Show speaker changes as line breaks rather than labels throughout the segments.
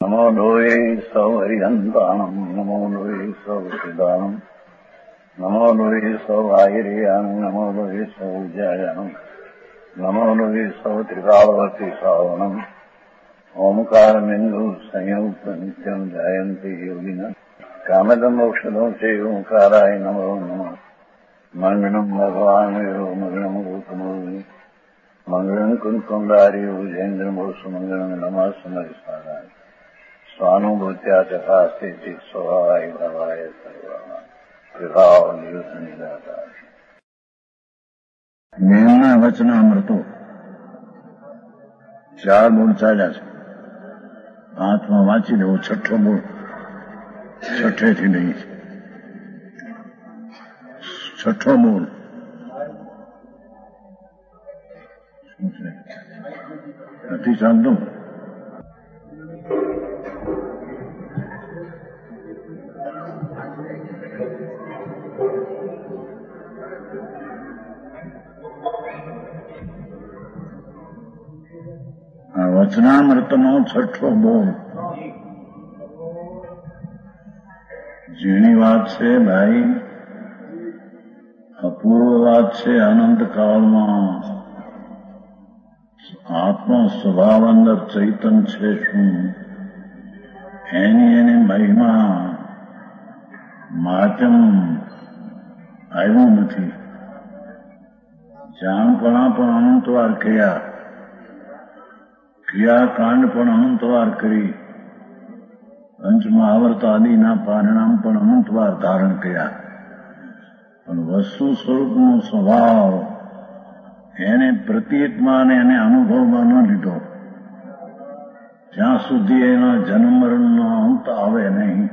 નમો લોહે સૌ હરિહંતાણમ નમો લોહે સૌ સિદાનમ નમો લોહે સૌ આયર્યાણમ નમો લોહે સૌ જયાણમ નમો લોહે સૌ ત્રિકાળવતી સાવણમ ઓમકારમિંદુ સંયુક્ત નિત્યમ જાયંતિ યોગિના કામદમ મોક્ષદો છે ઓંકારાય નમો નમઃ મંગળમ ભગવાન વિરો મંગળમ ગૌતમોની મંગળમ કુંકુંડારી ઉજેન્દ્રમોષ મંગળમ નમઃ સમરિસારાય સ્વાનુભૂત્યા તથા સ્થિતિ સ્વભાવાય ભવાય સર્વમાં વિભાવ નિયુદ્ધ નિરાકાર. મેળના વચનામૃતો 4 મૂળ ચાલ્યા છે. હાથમાં વાંચી લેવો. 6ઠ્ઠો મૂળ 6ઠ્ઠેથી નહીં. 6ઠ્ઠો મૂળ શું છે? નથી ચાલતું. વચનામૃતનો 6ઠ્ઠો બોલ. ઝીણી વાત છે ભાઈ, અપૂર્વ વાત છે. અનંતકાળમાં આત્મા સ્વભાવ અંદર ચૈતન છે શું, એની મહિમા માધ્યમ આવ્યું નથી. જાણપણા પણ અનંતવાર ક્રિયાકાંડ પણ અનંતવાર કરી, પંચમહાવર્ત આદિના પરિણામ પણ અનંતવાર ધારણ કર્યા. પણ વસ્તુ સ્વરૂપનો સ્વભાવ એને પ્રતીતમાં અને એને અનુભવમાં ન લીધો ત્યાં સુધી એના જન્મ મરણનો અંત આવે નહીં.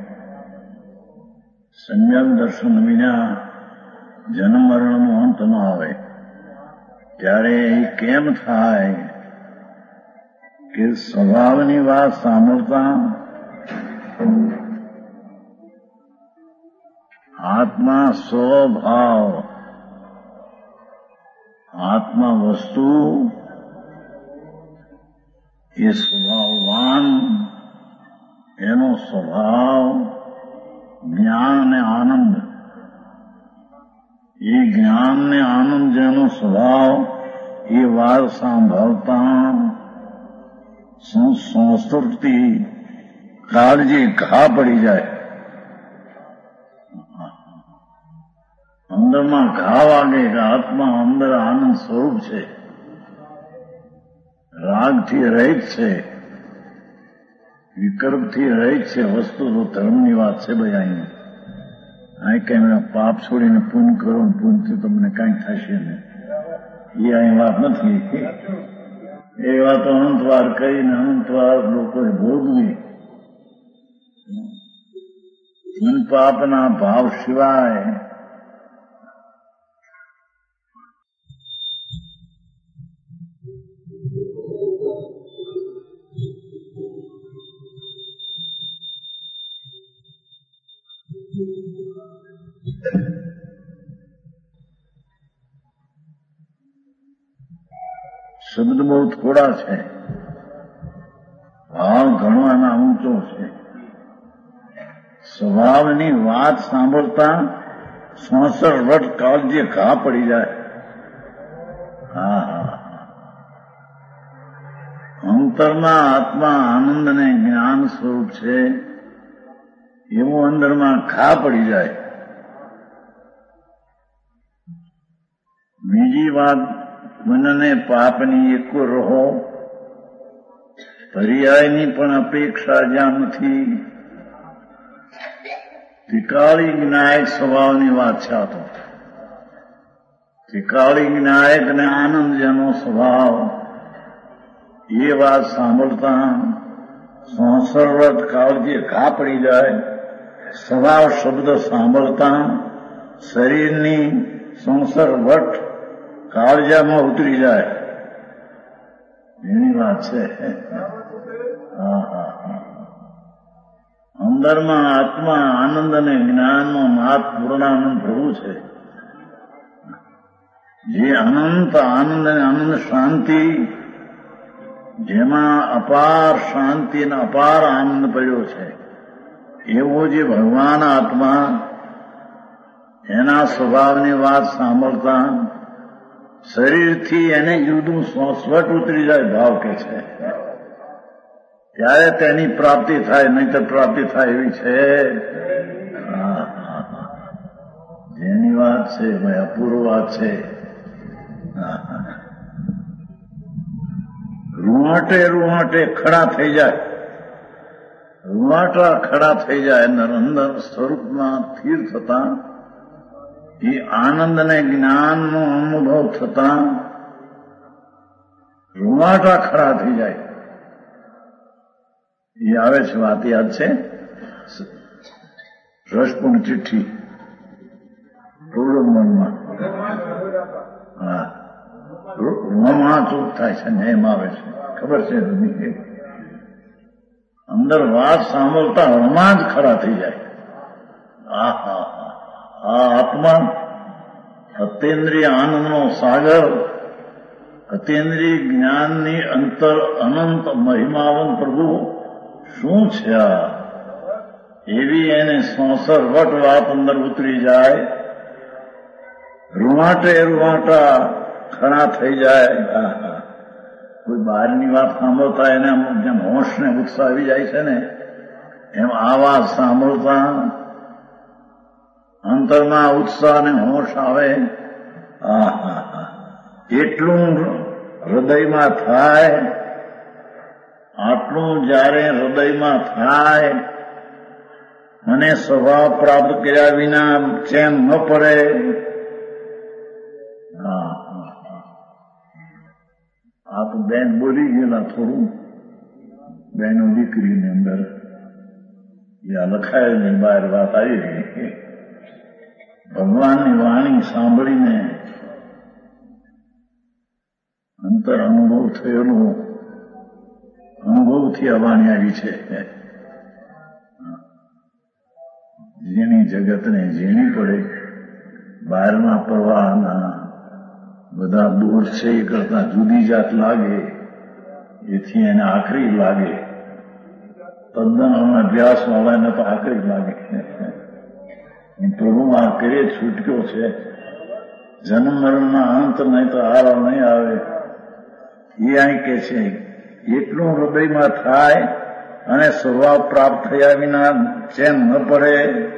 સમ્યક દર્શન વિના જન્મ મરણનો અંત ન આવે. ત્યારે એ કેમ થાય કે સ્વભાવની વાત સાંભળતા આત્મા સ્વભાવ, આત્મા વસ્તુ એ સ્વભાવવાન, એનો સ્વભાવ જ્ઞાન અને આનંદ. એ જ્ઞાન ને આનંદ જેનો સ્વભાવ, એ વાત સાંભળતા સંસ્કૃતિ કાળજી ઘા પડી જાય. અંદરમાં ઘા વાગે કે આત્મા અંદર આનંદ સ્વરૂપ છે, રાગથી રહિત છે, વિકલ્પથી રહિત છે. વસ્તુ તો ધર્મની વાત છે ભાઈ. અહીં કઈ પાપ છોડીને પુણ્ય કરો, પુણ્યથી તમને કઈ થશે નહીં, એ અહીં વાત નથી. એ વાતો અનંતવાર કહીને અનંતવાર લોકોએ ભોગવી. પાપના ભાવ સિવાય શબ્દ બહુ થોડા છે, ભાવ ઘણો એના ઊંચો છે. સ્વભાવની વાત સાંભળતા 66 વર્ષ કાળજી ઘા પડી જાય. અંતરના આત્મા આનંદ અને જ્ઞાન સ્વરૂપ છે, એવું અંદરમાં ઘા પડી જાય. બીજી વાત, મનને પાપની એક રહો, પર્યાયની પણ અપેક્ષા જ્યાં નથી. ત્રિકાળી જ્ઞાયક સ્વભાવની વાત છે. આ તો ત્રિકાળી જ્ઞાયક ને આનંદ જેનો સ્વભાવ, એ વાત સાંભળતા 66 વર્ષ કાળજી ઘા પડી જાય. સ્વભાવ શબ્દ સાંભળતા શરીરની 66 વર્ષ કાળજામાં ઉતરી જાય. એની વાત છે. અંદરમાં આત્મા આનંદ અને જ્ઞાનનો નાથ પૂર્ણાનંદ પ્રભુ છે. જે અનંત આનંદ અને અનંત શાંતિ જેમાં અપાર શાંતિ અને અપાર આનંદ પડ્યો છે, એવો જે ભગવાન આત્મા એના સ્વભાવની વાત સાંભળતા શરીરથી એને જુદું સ્વટ ઉતરી જાય ભાવ કે છે, ત્યારે તેની પ્રાપ્તિ થાય, નહીં તો પ્રાપ્તિ થાય એવી છે. જેની વાત છે ભાઈ અપૂર્વ વાત છે. રૂવાટે રૂવાટે ખડા થઈ જાય, રૂવાટા ખડા થઈ જાય, અંદર સ્વરૂપમાં સ્થિર થતા એ આનંદ અને જ્ઞાનનો અનુભવ થતા રૂવાટા ખડા થઈ જાય. એ આવે છે વાત યાદ છે, રસપૂર્ણ ચિઠ્ઠી પ્રોલોગમાં. હા, રોમાંચક થાય છે ને એમ આવે છે, ખબર છે. અંદર વાત સાંભળતા રોમાંચ ખડા થઈ જાય. આ આત્મા અતેન્દ્રિય આનંદનો સાગર, અતેન્દ્રિય જ્ઞાનની અંતર અનંત મહિમાવન પ્રભુ શું છે આ? એવી એને સોસર વટ વાત અંદર ઉતરી જાય, રૂવાટે રૂવાટા ખડા થઈ જાય. કોઈ બહારની વાત સાંભળતા એને જેમ હોશ ને ઉત્સાહ આવી જાય છે ને, એમ આ વાત સાંભળતા અંતરમાં ઉત્સાહ ને હોશ આવે. એટલું હૃદયમાં થાય, આટલું જયારે હૃદયમાં થાય અને સ્વભાવ પ્રાપ્ત કર્યા વિના ચેન ન પડે. આ તો બેન બોલી ગયેલા થોડું, બેનો દીકરીની અંદર યા લખાયેલી બહાર વાત આવી ગઈ. ભગવાનની વાણી સાંભળીને અંતર અનુભવ થયેલો, અનુભવથી આ વાણી આવી છે. ઝીણી જગતને ઝીણી પડે, બહારના પ્રવાહના બધા દૂર છે એ કરતા જુદી જાત લાગે, એથી એને આખરી લાગે. તદ્દન અભ્યાસ વાળાને તો આખરી લાગે. પ્રભુ આ કરે છૂટક્યો છે, જન્મ મરણના અંત નહીં તો આરો નહીં આવે. એ અહીં કે છે એટલું હૃદયમાં થાય અને સ્વભાવ પ્રાપ્ત થયા વિના ચેન ન પડે.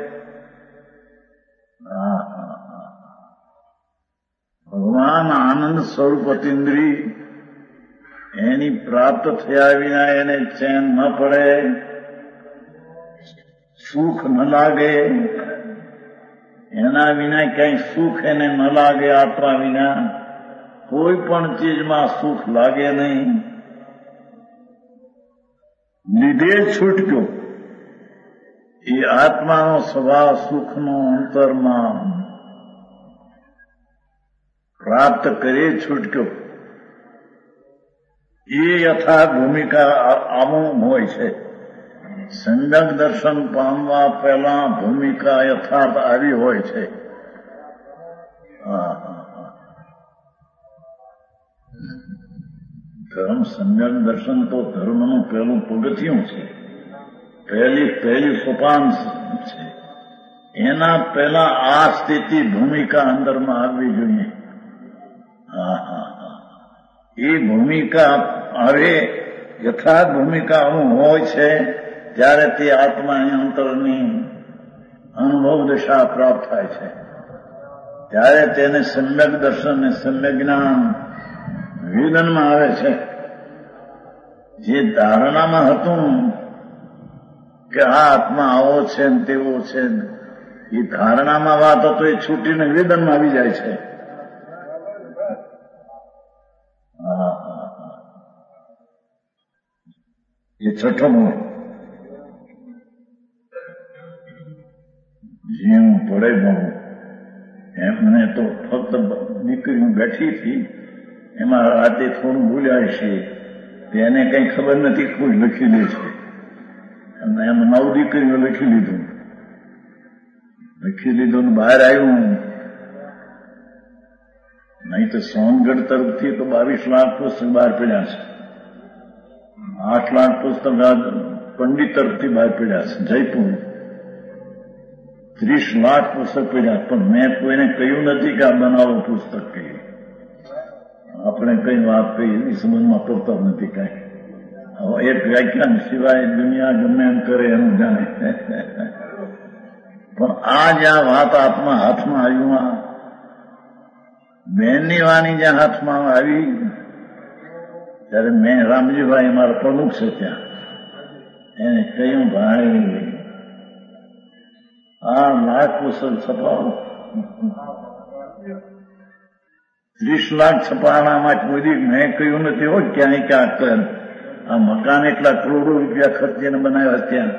ભગવાન આનંદ સ્વરૂપ અતિન્દ્રિય એની પ્રાપ્ત થયા વિના એને ચેન ન પડે, સુખ ન લાગે. એના વિના કઈ સુખ એને ન લાગે. આત્મા વિના કોઈ પણ ચીજમાં સુખ લાગે નહીં. લીધે છૂટક્યો એ આત્માનો સ્વભાવ સુખનો અંતરમાં પ્રાપ્ત કરે છૂટક્યો. એ યથાર્થ ભૂમિકા આવું હોય છે. સંજ્ઞક દર્શન પામવા પહેલા ભૂમિકા યથાર્થ આવી હોય છે. ધર્મ સંજ્ઞક દર્શન તો ધર્મનું પહેલું પગથિયું છે, પહેલી સોપાન છે. એના પહેલા આ સ્થિતિ ભૂમિકા અંદરમાં આવવી જોઈએ. એ ભૂમિકા આવે, યથાર્થ ભૂમિકા આવું હોય છે ત્યારે તે આત્માની અંતરની અનુભવ દશા પ્રાપ્ત થાય છે. ત્યારે તેને સમ્યક દર્શન ને સમ્યક જ્ઞાન વેદનમાં આવે છે. જે ધારણામાં હતું કે આ આત્મા આવો છે ને તેવો છે, એ ધારણામાં વાત હતો એ છૂટીને વેદનમાં આવી જાય છે. એ છઠ્ઠમો જેમ પડે બહુ એમને તો ફક્ત દીકરી બેઠી હતી, એમાં રાતે થોડું બોલ્યા છે, તેને કઈ ખબર નથી, કોઈ લખી લે છે. અને એમ 9 દીકરીઓ લખી લીધું ને બહાર આવ્યું. નહીં તો સોનગઢ તરફથી તો 22 લાખ પુસ્તક બહાર પડ્યા છે. 8 લાખ પુસ્તક પંડિત તરફથી બહાર પડ્યા છે જયપુર. 30 લાખ પુસ્તક પડ્યા, પણ મેં કોઈને કહ્યું નથી કે આ બનાવો પુસ્તક કહી. આપણે કઈ વાત કહી એ સંબંધમાં પડતા નથી કઈ. હવે એક વ્યાખ્યાન સિવાય દુનિયા ગમે એમ કરે એનું જાણે. પણ આ જ્યાં વાત હાથમાં આવ્યું, બહેનની વાણી જ્યાં હાથમાં આવી, ત્યારે મેં રામજીભાઈ મારા પ્રમુખ છે ત્યાં, એને કહ્યું ભાઈ આ લાખ પુસ્તક છપાવો. 30 લાખ છપાણામાં કોઈ મેં કહ્યું નથી હો ક્યાંય ક્યાંક આ મકાન એટલા કરોડો રૂપિયા ખર્ચીને બનાવ્યા ત્યાં.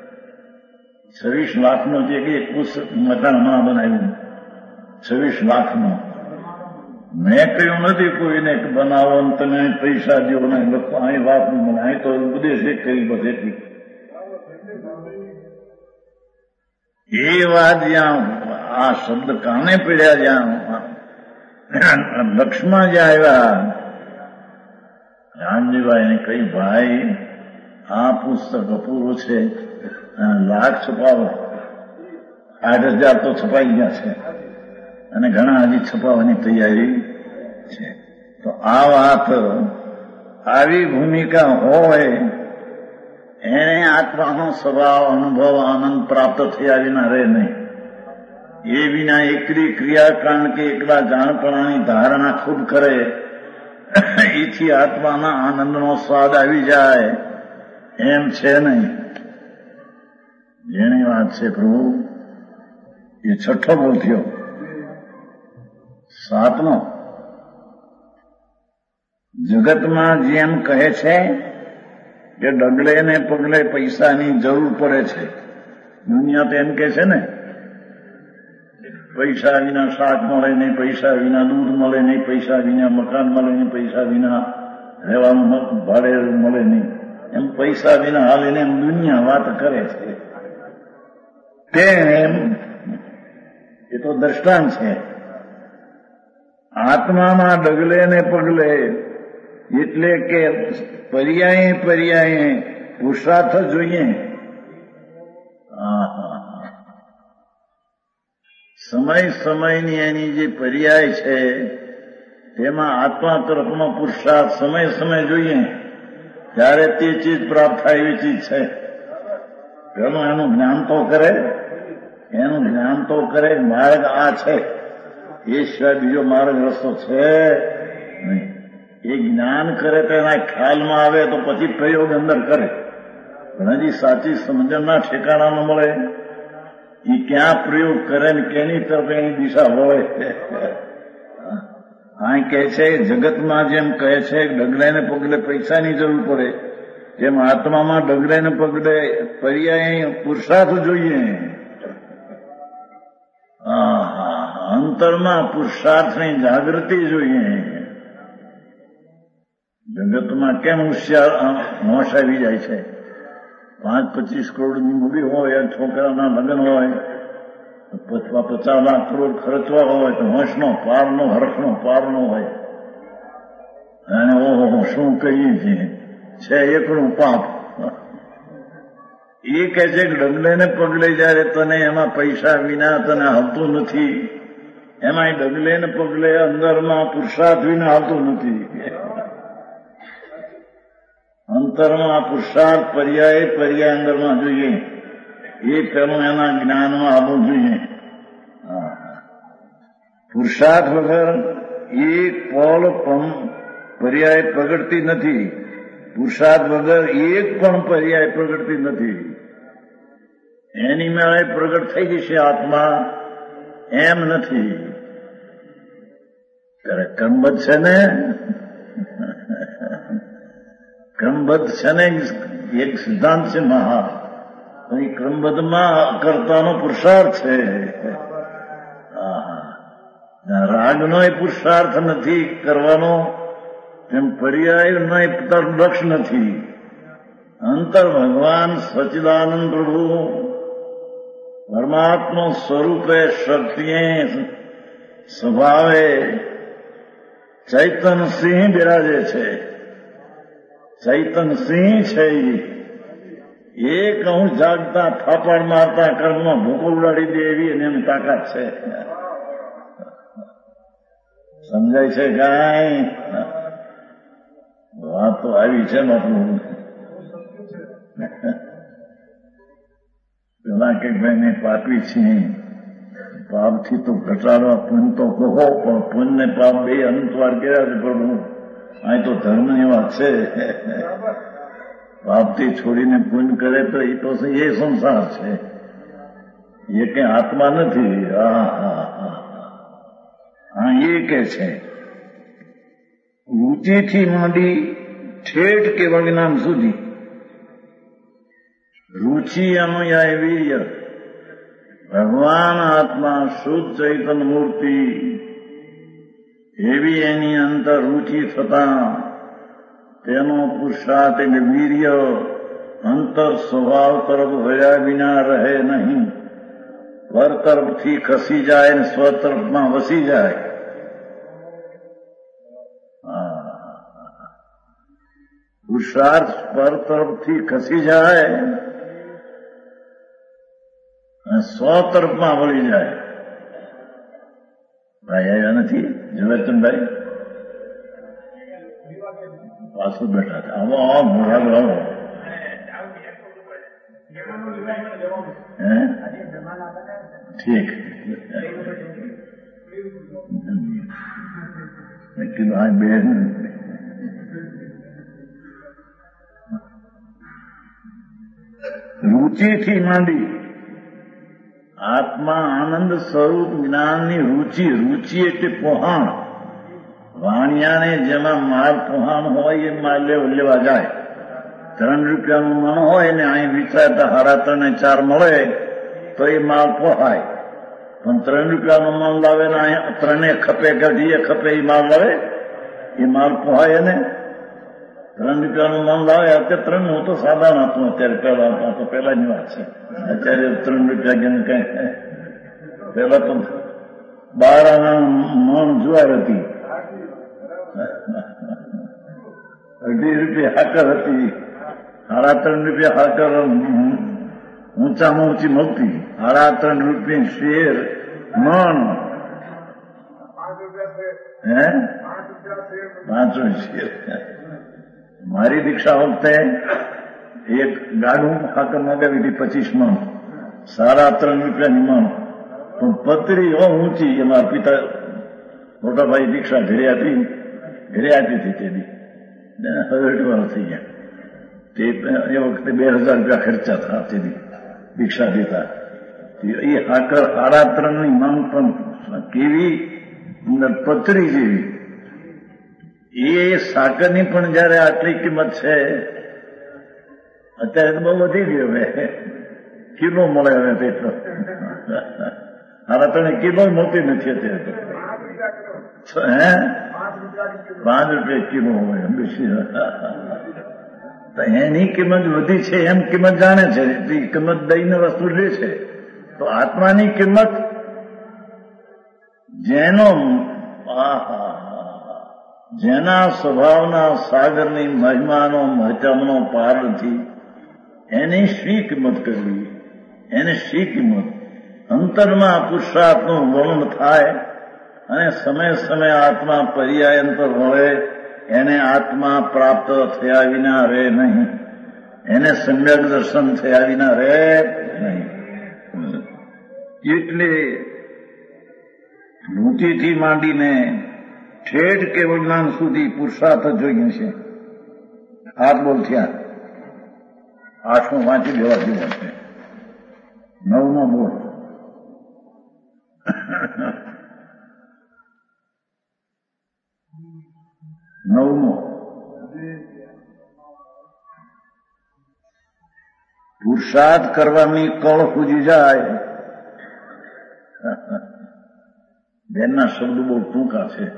26 લાખનો જે એક પુસ્તક મકાન હમણાં બનાવ્યું, 26 લાખનો. મેં કહ્યું નથી કોઈને બનાવો તમે પૈસા દો ને લખો. અહીં વાત નહીં મને, અહીં તો ઉપદેશ એક કરી બસ એટલી. એ વાત જ્યાં આ શબ્દ કાને પડ્યા, જ્યાં લક્ષ્મણ જ્યાં આવ્યા, રામજીભાઈને કહી ભાઈ આ પુસ્તક અપૂરું છે, લાખ છપાવો. 8,000 તો છપાઈ ગયા છે અને ઘણા હજી છપાવવાની તૈયારી છે. તો આ વાત આવી ભૂમિકા હોય એને આત્માનો સ્વભાવ અનુભવ આનંદ પ્રાપ્ત થયા વિના રહે નહીં. એ વિના એકલી ક્રિયાકાંડ કે એકલા જાણપણાની ધારણા ખુદ કરે એથી આત્માના આનંદનો સ્વાદ આવી જાય એમ છે નહીં. જેની વાત છે પ્રભુ એ 6ઠ્ઠો બોલ થયો. 7મો, જગતમાં જેમ કહે છે કે ડગલે ને પગલે પૈસાની જરૂર પડે છે. દુનિયા તો એમ કે છે ને, પૈસા વિના શાક મળે નહીં, પૈસા વિના દૂધ મળે નહીં, પૈસા વિના મકાન મળે નહીં, પૈસા વિના રહેવાનું ભાડે મળે નહીં. એમ પૈસા વિના હાલે ને એમ દુનિયા વાત કરે છે. તેમ એ તો દ્રષ્ટાંત છે. આત્મામાં ડગલે ને પગલે એટલે કે પર્યાયે પુરુષાર્થ જોઈએ. સમયની એની જે પર્યાય છે તેમાં આત્મા તરફનો પુરુષાર્થ સમય જોઈએ ત્યારે તે ચીજ પ્રાપ્ત થાય એવી ચીજ છે. પેલું એનું જ્ઞાન તો કરે, માર્ગ આ છે એ સિવાય બીજો માર્ગ રસ્તો છે નહીં. એ જ્ઞાન કરે તો એના ખ્યાલમાં આવે તો પછી પ્રયોગ અંદર કરે. પણ હજી સાચી સમજણના ઠેકાણા ન મળે. એ ક્યાં પ્રયોગ કરે ને કેની તરફ એની દિશા હોય. આ કહે છે જગતમાં જેમ કહે છે ડગલે ને પગલે પૈસાની જરૂર પડે, જેમ આત્મામાં ડગલે ને પગલે પર્યાય પુરુષાર્થ જોઈએ. અંતરમાં પુરુષાર્થની જાગૃતિ જોઈએ. જગતમાં કેમ હોશ આવી જાય છે? 5-25 કરોડની મૂડી હોય, છોકરાના લગ્ન હોય, 50 લાખ કરોડ ખર્ચવા હોય તો હોશનો પારનો હરખનો પારનો હોય. અને ઓહો શું કહીએ છીએ છે એકનું પાપ. એ કહે છે કે ડગલે ને પગલે જયારે તને એમાં પૈસા વિના તને હાલતું નથી, એમાં ડગલે ને પગલે અંદરમાં પુરુષાર્થ વિના હાલતું નથી. અંતરમાં પુરુષાર્થ પર્યાય અંદરમાં જોઈએ. એ પેલું એના જ્ઞાનમાં આવવું જોઈએ. પુરુષાર્થ વગર એક પળ પણ પર્યાય પ્રગટતી નથી. પુરુષાર્થ વગર એક પણ પર્યાય પ્રગટતી નથી. એની મેળે પ્રગટ થઈ જશે આત્મા એમ નથી. ત્યારે ક્રમબદ્ધ છે ને, ક્રમબદ્ધ છે ને એક સિદ્ધાંત છે મહા. એ ક્રમબદ્ધમાં કરતાનો પુરુષાર્થ છે. રાગનો એ પુરુષાર્થ નથી કરવાનો, તેમ પર્યાયનો એ લક્ષ નથી. અંતર ભગવાન સચ્ચિદાનંદ પ્રભુ પરમાત્મા સ્વરૂપે શક્તિએ સ્વભાવે ચૈતન સિંહ બિરાજે છે. ચૈતન સિંહ છે એક અંશ જાગતા થાપડ મારતા કર્મમાં ભૂકો ઉડાડી દે એવી અને એની તાકાત છે. સમજાય છે કાંઈ? વાત તો આવી છે બાપુ. પેલા કે ભાઈ મેં પાપી છીએ, પાપથી તો ઘટાડવા પુન તો કહો, પણ પુન ને પાપ બે અનંતવાર કર્યા છે પ્રભુ. અહીં તો ધર્મની વાત છે. પાપથી છોડીને પુન કરે તો એ તો એ સંસાર છે, એ કઈ આત્મા નથી. હા એ કે છે રુચિથી માંડી ઠેઠ કેવળ જ્ઞાન સુધી. રુચિ અનુયાય વીર્ય, ભગવાન આત્મા શુદ્ધ ચૈતન મૂર્તિ એવી એની અંતર રુચિ થતા તેનો પુરુષાર્થ એટલે વીર્ય અંતર સ્વભાવ તરફ વળ્યા વિના રહે નહીં. પર તરફથી ખસી જાય ને સ્વ તરફમાં વસી જાય. પુરુષાર્થ પર તરફથી ખસી જાય અને સ્વ તરફમાં વળી જાય. ભાઈ આવ્યા નથી ઝવેરચંદભાઈ? પાછું બેઠા હતા. આવો મોડા આવો. ઠીક. મેં કીધું આ બેન રુચિથી માંડી આત્મા આનંદ સ્વરૂપ જ્ઞાનની રુચિ. રુચિ એટલે પોહાણ. વાણિયાને જેમાં માલ પોહાણ હોય એ માલ લેવા જાય. 3 રૂપિયાનું મણ હોય ને અહીં વિચારતા 3.5 મળે તો એ માલ પોહાય. પણ 3 રૂપિયાનું મણ લાવે ને અહીંયા 3 ખપે ગઢીએ ખપે એ માલ લાવે, એ માલ પોહાય ને. 3 રૂપિયાનું મણ લાવે. અત્યારે 3 હું તો સાધારણ હતું અત્યારે, પેલાની વાત છે. અત્યારે 3 રૂપિયા કે કઈ પેલા તો 12 મણ જુવાર હતી, 2.5 રૂપિયા હાકર હતી, 3.5 રૂપિયા હાકર ઊંચામાં ઊંચી મળતી, 3.5 રૂપિયા શેર મણ. 5 શેર. મારી દીક્ષા વખતે એક ગાડું હાકર મગાવી હતી 25 મણ, 3.5 રૂપિયાની મણ. પણ પતરી ઊંચી. એમાં પિતા મોટા ભાઈ દીક્ષા ઘરે આપી હતી તેની 60 વર્ષ થઈ ગયા. તે એ વખતે 2000 રૂપિયા ખર્ચા થયા તેની દીક્ષા દેતા. એ હાકર 3.5 ની માંગ પણ કેવી પતરી જેવી. એ સાકરની પણ જયારે આટલી કિંમત છે, અત્યારે તો બહુ વધી ગયો. હવે કિલો મળે. હવે તેટલો 3.5 કિલો મળતી નથી અત્યારે. 5 રૂપિયા કિલો હોય બેસી. તો એની કિંમત વધી છે એમ કિંમત જાણે છે. કિંમત દઈને વસ્તુ લે છે. તો આત્માની કિંમત જેના સ્વભાવના સાગરની મહિમાનો મહત્તમનો પાર નથી, એની શી કિંમત કરવી? એને શી કિંમત? અંતરમાં પુરુષાર્થનું વર્ણન થાય અને સમય સમય આત્મા પર્યાયંતર વળે, એને આત્મા પ્રાપ્ત થયા વિના રહે નહીં. એને સમ્યક દર્શન થયા વિના રહે નહીં. એટલે રુચિથી માંડીને ઠેઠ કેવળ જ્ઞાન સુધી પુરુષાર્થ જોઈએ છે. હાથ બોલ થયા. 8મો વાંચી દેવા જેવો છે. 9મો બોલ. નવમો પુરુષાર્થ કરવાની કળ પૂજી જાય. બેનના શબ્દો બહુ ટૂંકા છે.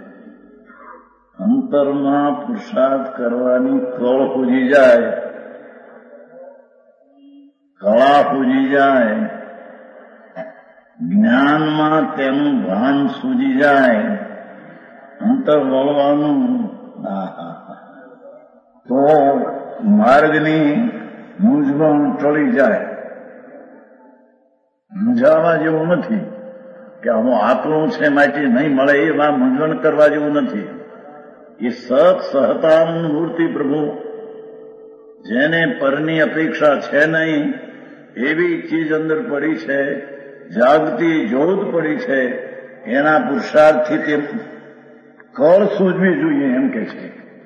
અંતરમાં પુરુષાર્થ કરવાની કળ પૂજી જાય, કળા પૂજી જાય, જ્ઞાનમાં તેનું ભાન સૂજી જાય, અંતર વળવાનું તો માર્ગની મૂંઝવણ ટળી જાય. મૂંઝાવા જેવું નથી કે આમાં આકલું છે માટે નહીં મળે, એમાં મૂંઝવણ કરવા જેવું નથી. એ સહતાનંદ મૂર્તિ પ્રભુ, જેને પરની અપેક્ષા છે નહીં એવી ચીજ અંદર પડી છે, જાગતી જ્યોત પડી છે, એના પુરુષાર્થથી તે કળ સૂઝવી જોઈએ એમ કે છે.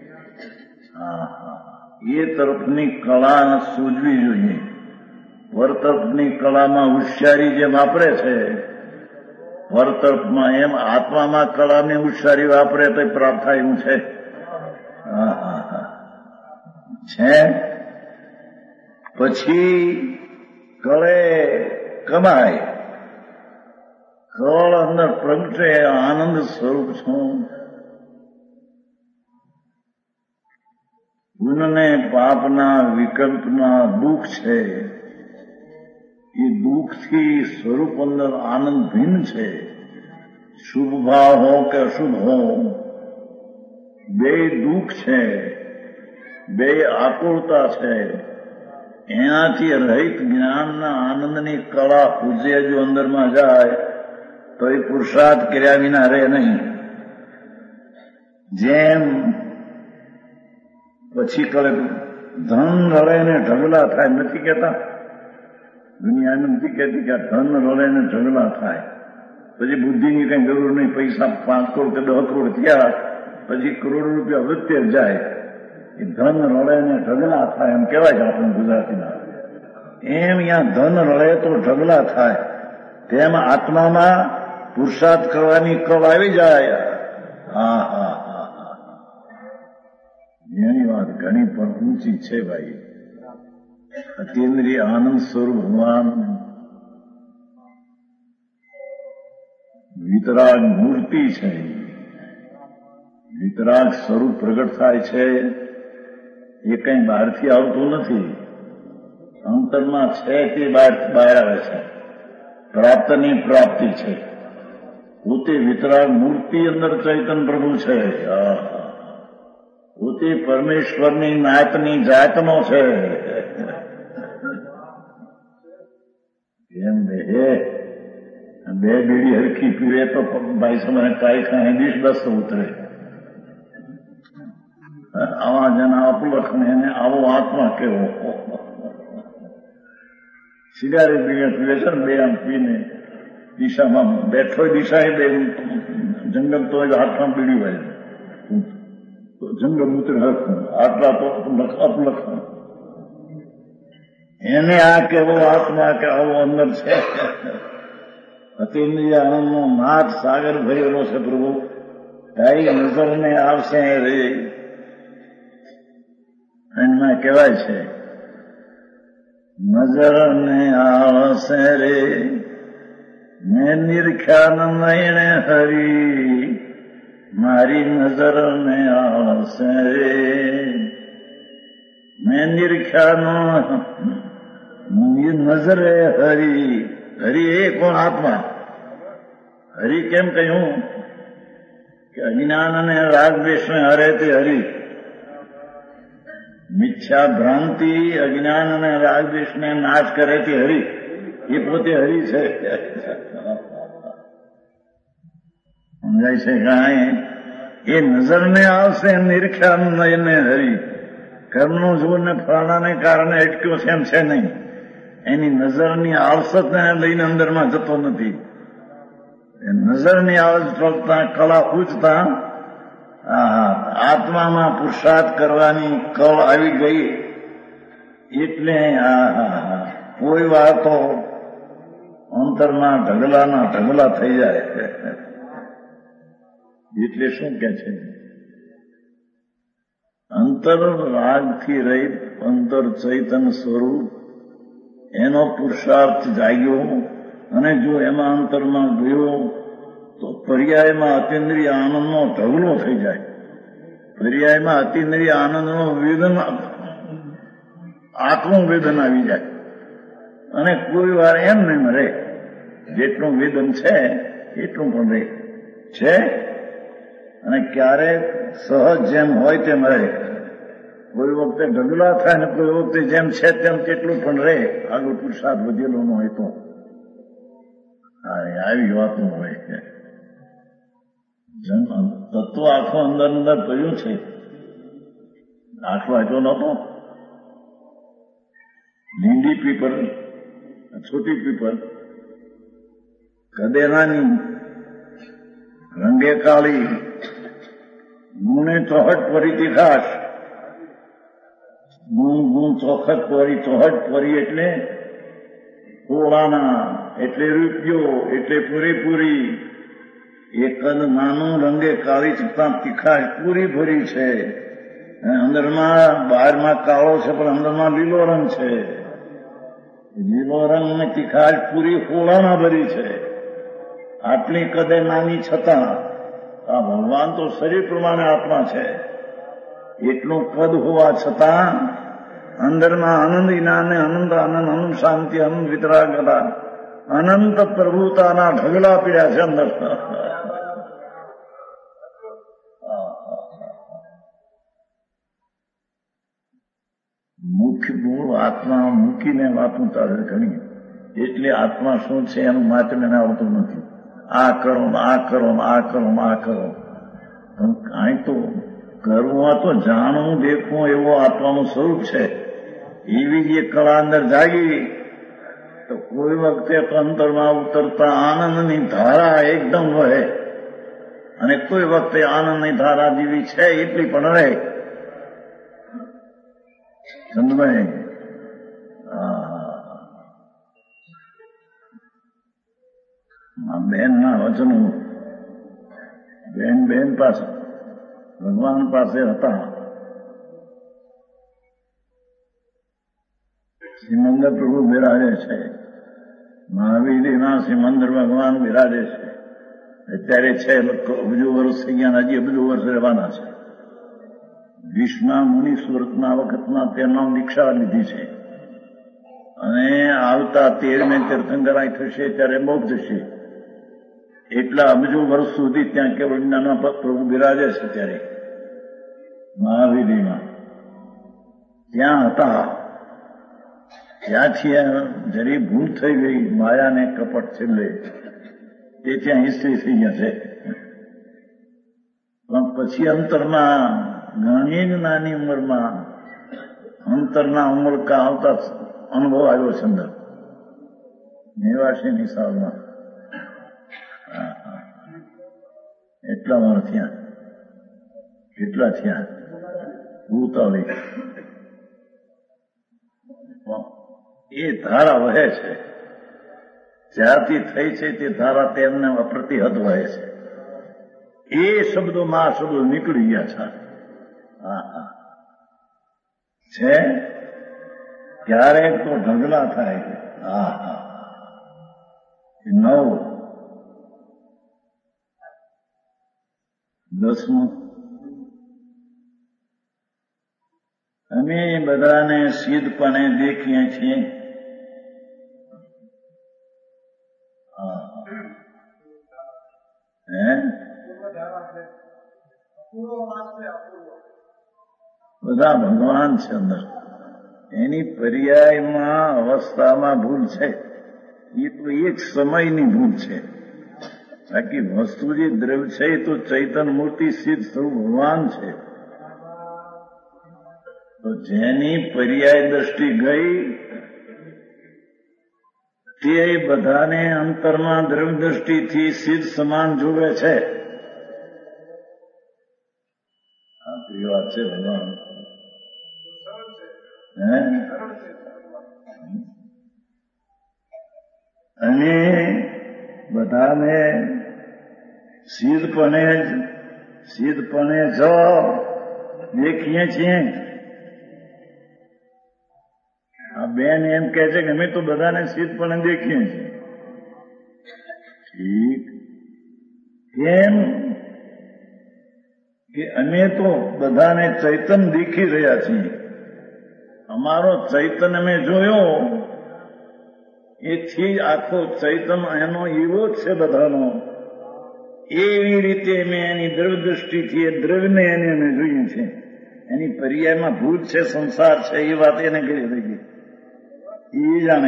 એ તરફની કળા સૂઝવી જોઈએ. વર્તપની કળામાં હોશિયારી જે વાપરે છે, વર્તપમાં એમ આત્મામાં કળાની હોશિયારી વાપરે તો પ્રાપ્ત થાય એવું છે. છે પછી કળે કમાય, કળ અંદર પ્રગટે, આનંદ સ્વરૂપ છું. પુણ્યને પાપના વિકલ્પના દુઃખ છે, એ દુઃખથી સ્વરૂપ અંદર આનંદ ભિન્ન છે. શુભ ભાવ હો કે અશુભ હો, બે દુઃખ છે, બે આકુળતા છે. એનાથી રહિત જ્ઞાનના આનંદની કળા પૂજ્ય જો અંદરમાં જાય તો એ પુરુષાર્થ કર્યા વિના રહે નહીં. જેમ પછી કરે ધન રળે ને ઢગલા થાય, નથી કહેતા? દુનિયા નથી કહેતી કે ધન રળે ને ઢગલા થાય, પછી બુદ્ધિની કઈ જરૂર નહીં. પૈસા 5 કરોડ કે 10 કરોડ થયા પછી કરોડ રૂપિયા વધતે જાય. એ ધન રળે ને ઢગલા થાય એમ કહેવાય છે આપણે ગુજરાતીમાં. એમ અહીંયા ધન રળે તો ઢગલા થાય, તેમ આત્મામાં પુરુષાર્થ કરવાની કળ આવી જાય. એની વાત ઘણી પણ ઊંચી છે ભાઈ. અતિન્દ્રિય આનંદ સ્વરૂપ ભગવાન વિતરાગ મૂર્તિ છે. વિતરાગ સ્વરૂપ પ્રગટ થાય છે. એ કઈ બહારથી આવતું નથી, અંતરમાં છે તે બહાર આવે છે. પ્રાપ્તની પ્રાપ્તિ છે. પોતે વિતરાગ મૂર્તિ અંદર ચૈતન્ય પ્રભુ છે. પોતે પરમેશ્વરની નાતની જાતનો છે. એમ બે બીડી હરખી પીવે તો ભાઈ સમય કાંઈ કાંઈ 20-10 ઉતરે. આવા જેના અપલખને એને આવો આત્મા કેવો. સિગારેટ પીવે છે ને, બે આમ પીને દિશામાં બેઠો, દિશા બે જંગમ તો હાથમાં પીડ્યું હોય, જંગમ ઉતરે હરખું, આટલા તો અપલખન. એને આ કેવો આત્મા કે આવો અંદર છે. અતિન્દ્રિય આનંદનો નાથ સાગર ભરેલો છે પ્રભુ. તારી નજરને આવશે રે. એમાં કહેવાય છે, નજરને આવશે રે, મેં નિરખ્યા નયણે હરી, મારી નજરને આવશે રે. મેં નિરખ્યાનો નજરે હરી. હરી એ કોણ? આત્મા. હરી કેમ કહ્યું? કે અજ્ઞાન અને રાગ દ્વેષને હરે તે હરી. મિથ્યા ભ્રાંતિ, અજ્ઞાન અને રાગ દ્વેષને નાશ કરે તે હરી. એ પોતે હરી છે. સમજાય છે કાંઈ? એ નજરને આવશે નિરખ્યા નયને હરી. કર્મનું જોરને ફળાને કારણે અટક્યો છે એમ છે નહીં. એની નજરની આવસતને લઈને અંદરમાં જતો નથી. એ નજરની આવસ ફળતા કળા પૂજતા આત્મામાં પુરુષાર્થ કરવાની કળ આવી ગઈ. એટલે કોઈ વાતો અંતરના ઢગલાના ઢગલા થઈ જાય. એટલે શું કે છે? અંતર રાગથી રહિત અંતર ચૈતન્ય સ્વરૂપ, એનો પુરુષાર્થ જાગ્યો. અને જો એમાં અંતરમાં ગયો તો પર્યાયમાં અતિન્દ્રિય આનંદનો ઢગલો થઈ જાય. પર્યાયમાં અતિન્દ્રિય આનંદનો વેદન, આત્મવેદન આવી જાય. અને કોઈ વાર એમ નહીં રહે. જેટલું વેદન છે એટલું પણ રહે છે. અને ક્યારેક સહજ જેમ હોય તેમ રહે. કોઈ વખતે ઢગલા થાય ને કોઈ વખતે જેમ છે તેમ કેટલું પણ રહે, આગળ પુરુષાર્થ વધેલો ન હોય તો. આવી વાતો હોય છે. તત્વ આખો અંદર અંદર પડ્યું છે. આખો આટલો નહોતો. લીંડી પીપર, છોટી પીપર, કદે નાની, રંગે કાળી, ગુણે ચોહટ પરી તીખાશ. ગુણ ચોખટ પરી, ચોહટ પરી એટલે કોળાના, એટલે રૂપિયો, એટલે પૂરેપૂરી. એક કદ નાનું, રંગે કાળી, છતાં તીખાશ પૂરી ભરી છે. અંદરમાં, બહારમાં કાળો છે પણ અંદરમાં લીલો રંગ છે. લીલો રંગ ને તીખાશ પૂરી કોળાના ભરી છે. આટલી કદે નાની છતાં આ ભગવાન તો શરીર પ્રમાણે આત્મા છે. એટલું કદ હોવા છતાં અંદરમાં આનંદ ઇનાને અનંત આનંદ, અનંત શાંતિ, અનંત વિતરાગતા, અનંત પ્રભુતાના ઢગલા પીડ્યા છે અંદર. મુખ્ય મૂળ આત્મા મૂકીને વાતું ચાલે ઘણી. એટલે આત્મા શું છે એનું માત્ર એને આવતું નથી. આ કરો, આ કરો, આ કરો, આ કરો. કાંઈ તો કરવું તો જાણવું, દેખવું એવો આત્માનું સ્વરૂપ છે. એવી જે કળા અંદર જાગી તો કોઈ વખતે અંતરમાં ઉતરતા આનંદની ધારા એકદમ વહે, અને કોઈ વખતે આનંદની ધારા જેવી છે એટલી પણ રહે. સમજાય? બેનના વચનો બેન પાસે ભગવાન પાસે હતા. સિમંદર પ્રભુ બિરાજે છે, મહાવીરના સિમંદર ભગવાન બિરાજે છે. અત્યારે છે અબજો વર્ષ થઈ ગયા, હજી અબજો વર્ષ રહેવાના છે. વિષ્ણા મુનિ સુરતના વખતમાં તેમના દીક્ષા લીધી છે, અને આવતા 13મે તીર્થંકરાય થશે ત્યારે મોક્ષ થશે. એટલા અબજો વર્ષ સુધી ત્યાં કેવળ જ્ઞાના પ્રભુ બિરાજે છે. ત્યારે મહાવીરીમાં ત્યાં હતા. ત્યાંથી જરી ભૂલ થઈ ગઈ, માયાને કપટ છેલ્લે એ ત્યાં હિસ્ટ્રી થઈ ગયા છે. પણ પછી અંતરમાં ઘણી જ નાની ઉંમરમાં અંતરના ઉમળકા આવતા અનુભવ આવ્યો છે અંદર 89 સાલમાં. એટલા વાર થયા, કેટલા થયા 42. એ ધારા વહે છે, જ્યારથી થઈ છે તે ધારા તેમને અપ્રતિહત વહે છે. એ શબ્દોમાં આ શબ્દો નીકળી ગયા છે. ક્યારેક તો ઢગલા થાય. 9 10 અમે બધાને સિદ્ધપણે દેખીએ છીએ. બધા ભગવાન છે અંદર. એની પર્યાયમાં અવસ્થામાં ભૂલ છે, એ તો એક સમયની ભૂલ છે. બાકી વસ્તુ જે દ્રવ્ય છે એ તો ચૈતન્ય મૂર્તિ સિદ્ધ સ્વરૂપ ભગવાન છે. તો જેની પર્યાય દ્રષ્ટિ ગઈ તે બધાને અંતરમાં દ્રવ્ય દ્રષ્ટિથી સિદ્ધ સમાન જોવે છે. આ તો એ વાત છે ભગવાન. અને બધાને સિદ્ધપણે જો દેખીએ છીએ. આ બેન એમ કહે છે કે અમે તો બધાને સિદ્ધપણે દેખીએ છીએ. ઠીક, કેમ કે અમે તો બધાને ચૈતન્ય દેખી રહ્યા છીએ. અમારો ચૈતન્ય અમે જોયો, એથી આખો ચૈતન્ય એનો એવો જ છે બધાનો. એવી રીતે અમે એની દ્રવ્ય દ્રષ્ટિથી એ દ્રવ્યને એને અમે જોઈએ છીએ. એની પર્યાયમાં ભૂત છે, સંસાર છે, એ વાત એને કરી થઈ ગઈ. એ જાણે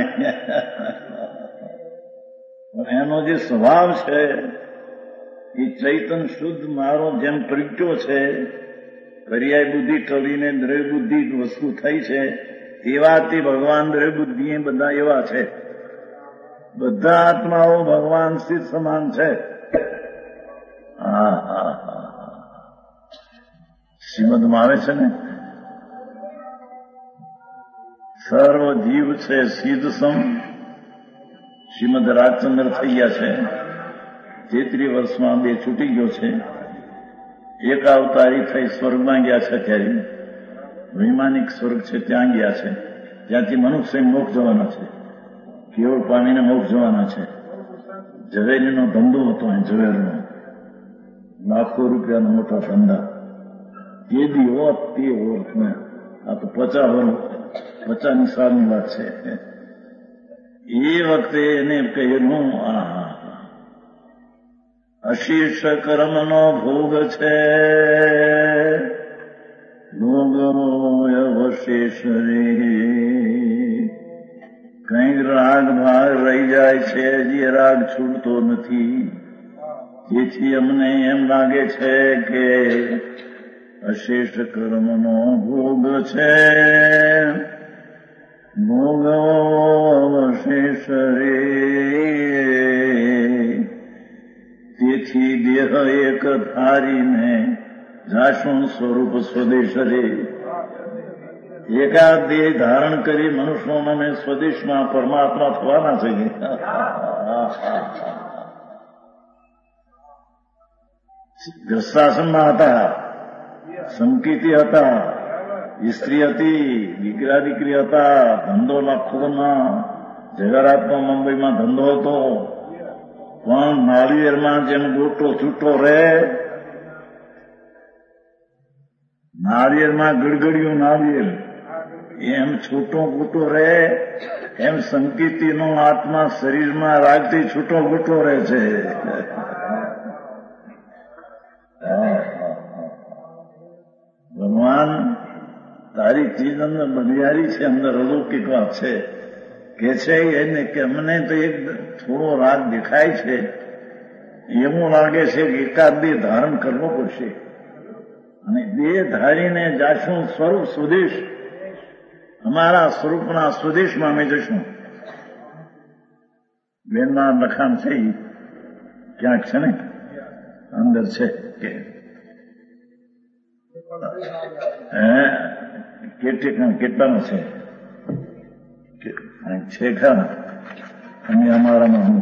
એનો જે સ્વભાવ છે એ ચૈતન શુદ્ધ મારો જેમ પ્રગટ્યો છે, પર્યાય બુદ્ધિ ટળીને દ્રવ્ય બુદ્ધિ વસ્તુ થઈ છે, એવા તે ભગવાન દ્રવ્ય બુદ્ધિ એ બધા એવા છે. બધા આત્માઓ ભગવાન સ્થિત સમાન છે. શ્રીમદમાં આવે છે ને, સર્વ જીવ છે સિદ્ધ સમ. શ્રીમદ રાજચંદ્ર થઈ ગયા છે, 33 વર્ષમાં 2 છૂટી ગયો છે. એક અવતારી થઈ સ્વર્ગમાં ગયા છે, ત્યારે વૈમાનિક સ્વર્ગ છે ત્યાં ગયા છે, ત્યાંથી મનુષ્ય મોક્ષ જવાના છે, કેવળ પામીને મોક્ષ જવાના છે. ઝવેરીનો ધંધો હતો, ઝવેરનો લાખો રૂપિયાનો મોટા ધંધા. તે દી હોત તે હોત ને આ તો 50 સાલની વાત છે. એ વખતે એને કહેલું, અશેષ કર્મનો ભોગ છે, અવશેષ રે. કંઈક રાગ ભાગ રહી જાય છે, જે રાગ છૂટતો નથી. તેથી અમને એમ લાગે છે કે અશેષ કર્મનો ભોગ છે, ભોગ અવશેષ રે. તેથી દેહ એક ધારીને જાશું સ્વરૂપ સ્વદેશ રે. એકાદ દેહ ધારણ કરી મનુષ્યોને સ્વદેશમાં પરમાત્મા થવાના છે. ગ્રસ્તાશ્રમમાં હતા, સંકિતી હતા, સ્ત્રી હતી, દીકરા દીકરી હતા, ધંધો લાખોના જગરાતમાં મુંબઈમાં ધંધો હતો. પણ નાળિયેરમાં જેમ ગોટો છૂટો રહે, નાળિયેરમાં ગડગડિયું નાળિયેર એમ છૂટો ગોટો રહે, એમ સંકિતીનો આત્મા શરીરમાં રાગથી છૂટો ગોટો રહે છે. ભગવાન તારી ચીજ અંદર બલિહારી છે, અંદર અલૌકિક વાત છે. કે છે એને કે અમને તો એક થોડો રાગ દેખાય છે, એવું લાગે છે કે એકાદ બે ધારણ કરવો પડશે, અને બે ધારીને જાશું સ્વરૂપ સ્વદેશ. અમારા સ્વરૂપના સ્વદેશમાં અમે જશું. બેનના લખાણ છે, ક્યાંક છે ને અંદર છે કે કેટલાનો છે છે ખરા, અને અમારામાં હું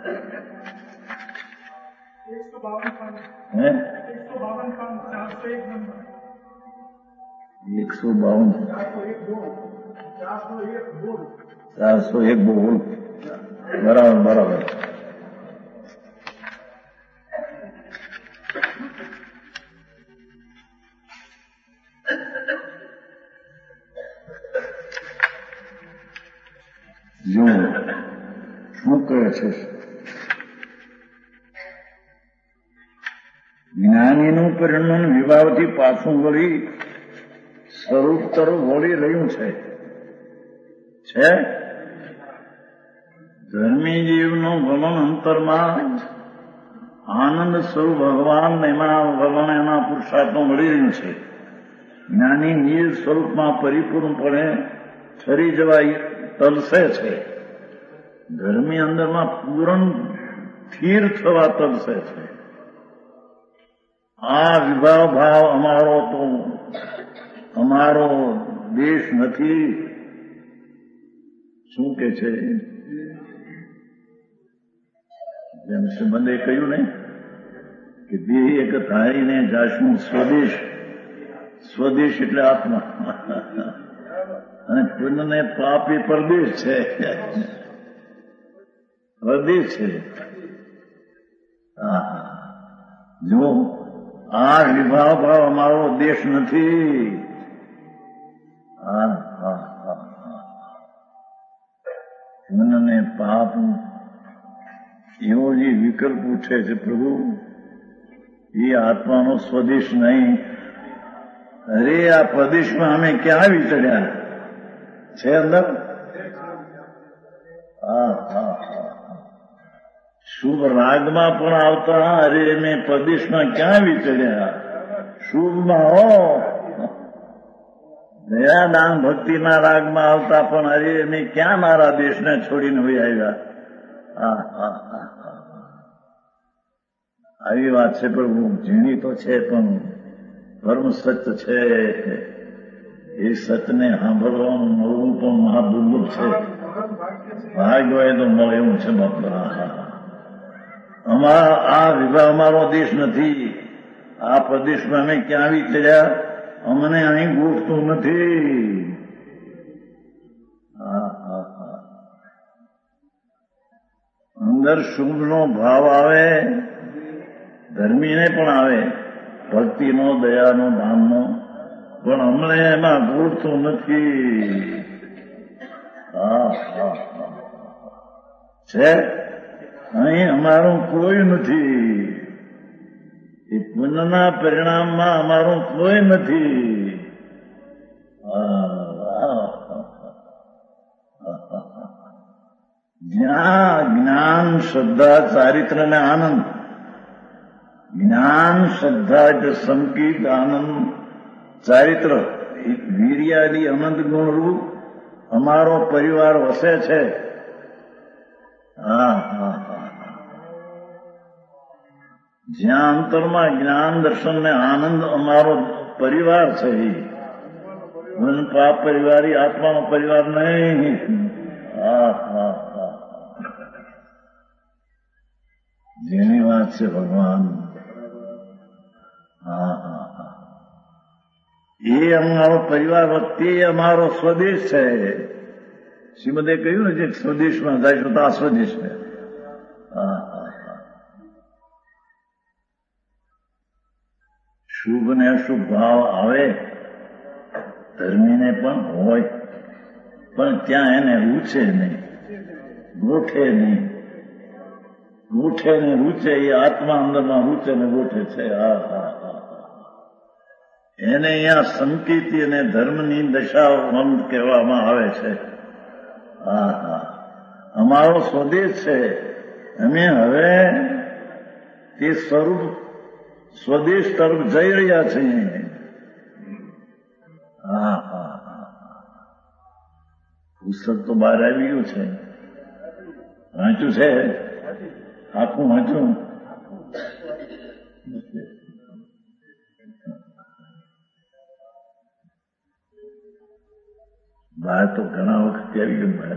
401 બોલ. બરાબર. જો શું કહે છે, જ્ઞાનીનું પરિણામ વિભાવથી પાછું વળી સ્વરૂપ તરફ વળી રહ્યું છે. ધર્મી જીવનું વલણ અંતરમાં આનંદ સ્વરૂપ ભગવાન, એમાં વલણ એના પુરુષાર્થમાં મળી રહ્યું છે. જ્ઞાની નિજ સ્વરૂપમાં પરિપૂર્ણપણે ઠરી જવા તલસે છે. ધર્મી અંદરમાં પૂર્ણ સ્થિર થવા તલસે છે. આ વિભાવ ભાવ અમારો દેશ નથી. શું કે છે, જેમ સંબંધે કહ્યું ને કે દેહ એક ધારીને જાશું સ્વદેશ. સ્વદેશ એટલે આત્મા, અને પુણ્યને પાપ એ પરદેશ છે. પરદેશ છે. જો આ વિભાવ ભાવ અમારો દેશ નથી. પુણ્યને પાપ એવો જે વિકલ્પ ઉઠે છે પ્રભુ, એ આત્માનો સ્વદેશ નહીં. અરે આ પ્રદેશમાં અમે ક્યાં વિચર્યા છે અંદર? શુભ રાગમાં પણ આવતા, અરે મેં પ્રદેશમાં ક્યાં વિચર્યા? શુભમાં હો દયા દાન ભક્તિના રાગમાં આવતા પણ અરે મેં ક્યાં મારા દેશને છોડીને વહી આવ્યા? આવી વાત છે પ્રભુ, ઝીણી તો છે પણ પરમ સત્ય છે. એ સત્યને સાંભળવાનું મળવું પણ મહાદુર્લભ છે. ભાગ્ય હોય તો મળે એવું છે બાપા. આ વિભાગ અમારો દેશ નથી. આ પ્રદેશમાં અમે ક્યાં વિચર્યા? અમને અહીં ગોઠતું નથી. અંદર શુભનો ભાવ આવે, ધર્મીને પણ આવે, ભક્તિનો, દયાનો, દાનનો, પણ અમને એમાં ગોઠતું નથી. છે અહીં અમારું કોઈ નથી. એ પુણ્યના પરિણામમાં અમારું કોઈ નથી. જ્યાં જ્ઞાન, શ્રદ્ધા, ચારિત્ર ને આનંદ, જ્ઞાન, શ્રદ્ધા એટલે સંકિત, આનંદ, ચારિત્ર, વીર્યાદિ અનંત ગુણરૂપ અમારો પરિવાર વસે છે. જ્યાં અંતરમાં જ્ઞાન, દર્શન ને આનંદ અમારો પરિવાર છે. મન પાપ પરિવાર, આત્માનો પરિવાર નહીં. જેની વાત છે ભગવાન. એ અમારો પરિવાર વખતે અમારો સ્વદેશ છે. શ્રીમદે કહ્યું ને, જે સ્વદેશમાં જાય તો આ સ્વદેશ છે. શુભ ને અશુભ ભાવ આવે, ધર્મીને પણ હોય, પણ ત્યાં એને રૂચે નહીં, ગોઠે નહીં. ગોઠે ને રૂચે એ આત્મા અંદરમાં રૂચે ને ગોઠે છે. એને અહીંયા સંકિતિ અને ધર્મની દશાઓ કહેવામાં આવે છે. અમારો સ્વદેશ છે. અમે હવે તે સ્વરૂપ સ્વદેશ તરફ જઈ રહ્યા છીએ. પુસ્તક તો બહાર આવી ગયું છે, વાંચ્યું છે, આખું વાંચ્યું. બહાર તો ઘણા વખત આવી ગયું બહાર.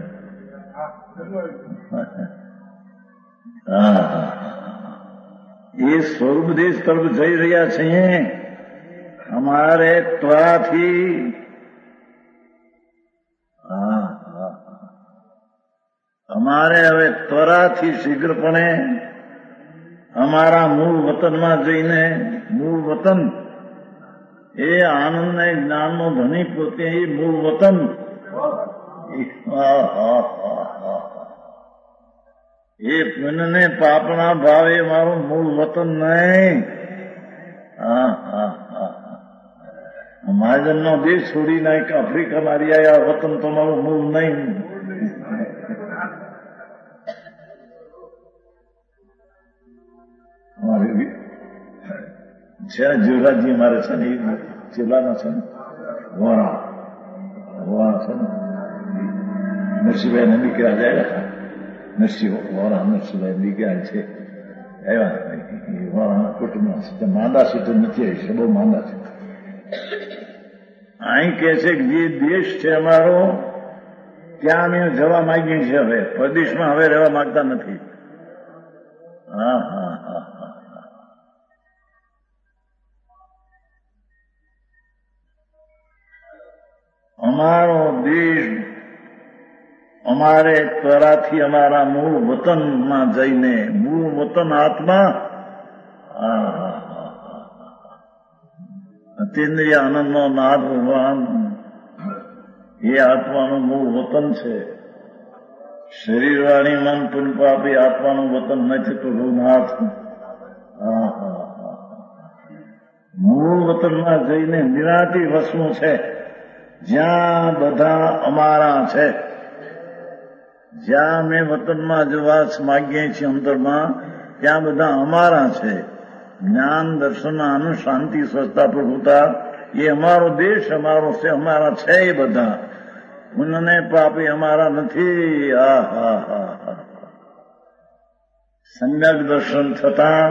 એ સ્વરૂપ દેશ તરફ જઈ રહ્યા છીએ. અમારે ત્વરાથી અમારે હવે ત્વરાથી શીઘ્રપણે અમારા મૂળ વતનમાં જઈને, મૂળ વતન એ આનંદને જ્ઞાનનો ધણી પોતે, એ મૂળ વતન, એ પુણ્યને પાપના ભાવે મારું મૂળ વતન નહીં. મહાજનનો દેશ છોડી નાખ, આફ્રિકા મારી આવ્યા, વતન તમારું મૂળ નહીં. છે જીવરાજજી અમારે છે ને, એ જિલ્લાના છે ને, વોરા છે ને, નરસિંહભાઈ નદી ક્યાં જાય, નરસિંહભાઈ દીકરા છે, આવ્યા વોરાના કુટુંબમાં છે. માંદા છે તો નથી આવી છે, બહુ માંદા છે. અહીં કે છે કે જે દેશ છે અમારો, ત્યાં અમે જવા માંગીએ છીએ. હવે પ્રદેશમાં હવે રહેવા માંગતા નથી. અમારો દેશ અમારે ત્વરાથી અમારા મૂળ વતનમાં જઈને, મૂળ વતન આત્મા અતિન્દ્રિય આનંદનો નાદ ભગવાન, એ આત્માનું મૂળ વતન છે. શરીર, વાણી, મન, પુન પાપ એ આત્માનું વતન નથી પ્રભુનાથ. મૂળ વતનમાં જઈને નિરાંતી વસવું છે, જ્યાં બધા અમારા છે. જ્યાં અમે વતનમાં જવા માગીએ છીએ અંતરમાં, ત્યાં બધા અમારા છે. જ્ઞાન દર્શન આનંદ શાંતિ સ્વચ્છતા પ્રભુતા એ અમારો દેશ અમારો છે, અમારા છે એ બધા. પુણ્યને પાપે અમારા નથી. સમ્યક દર્શન થતા,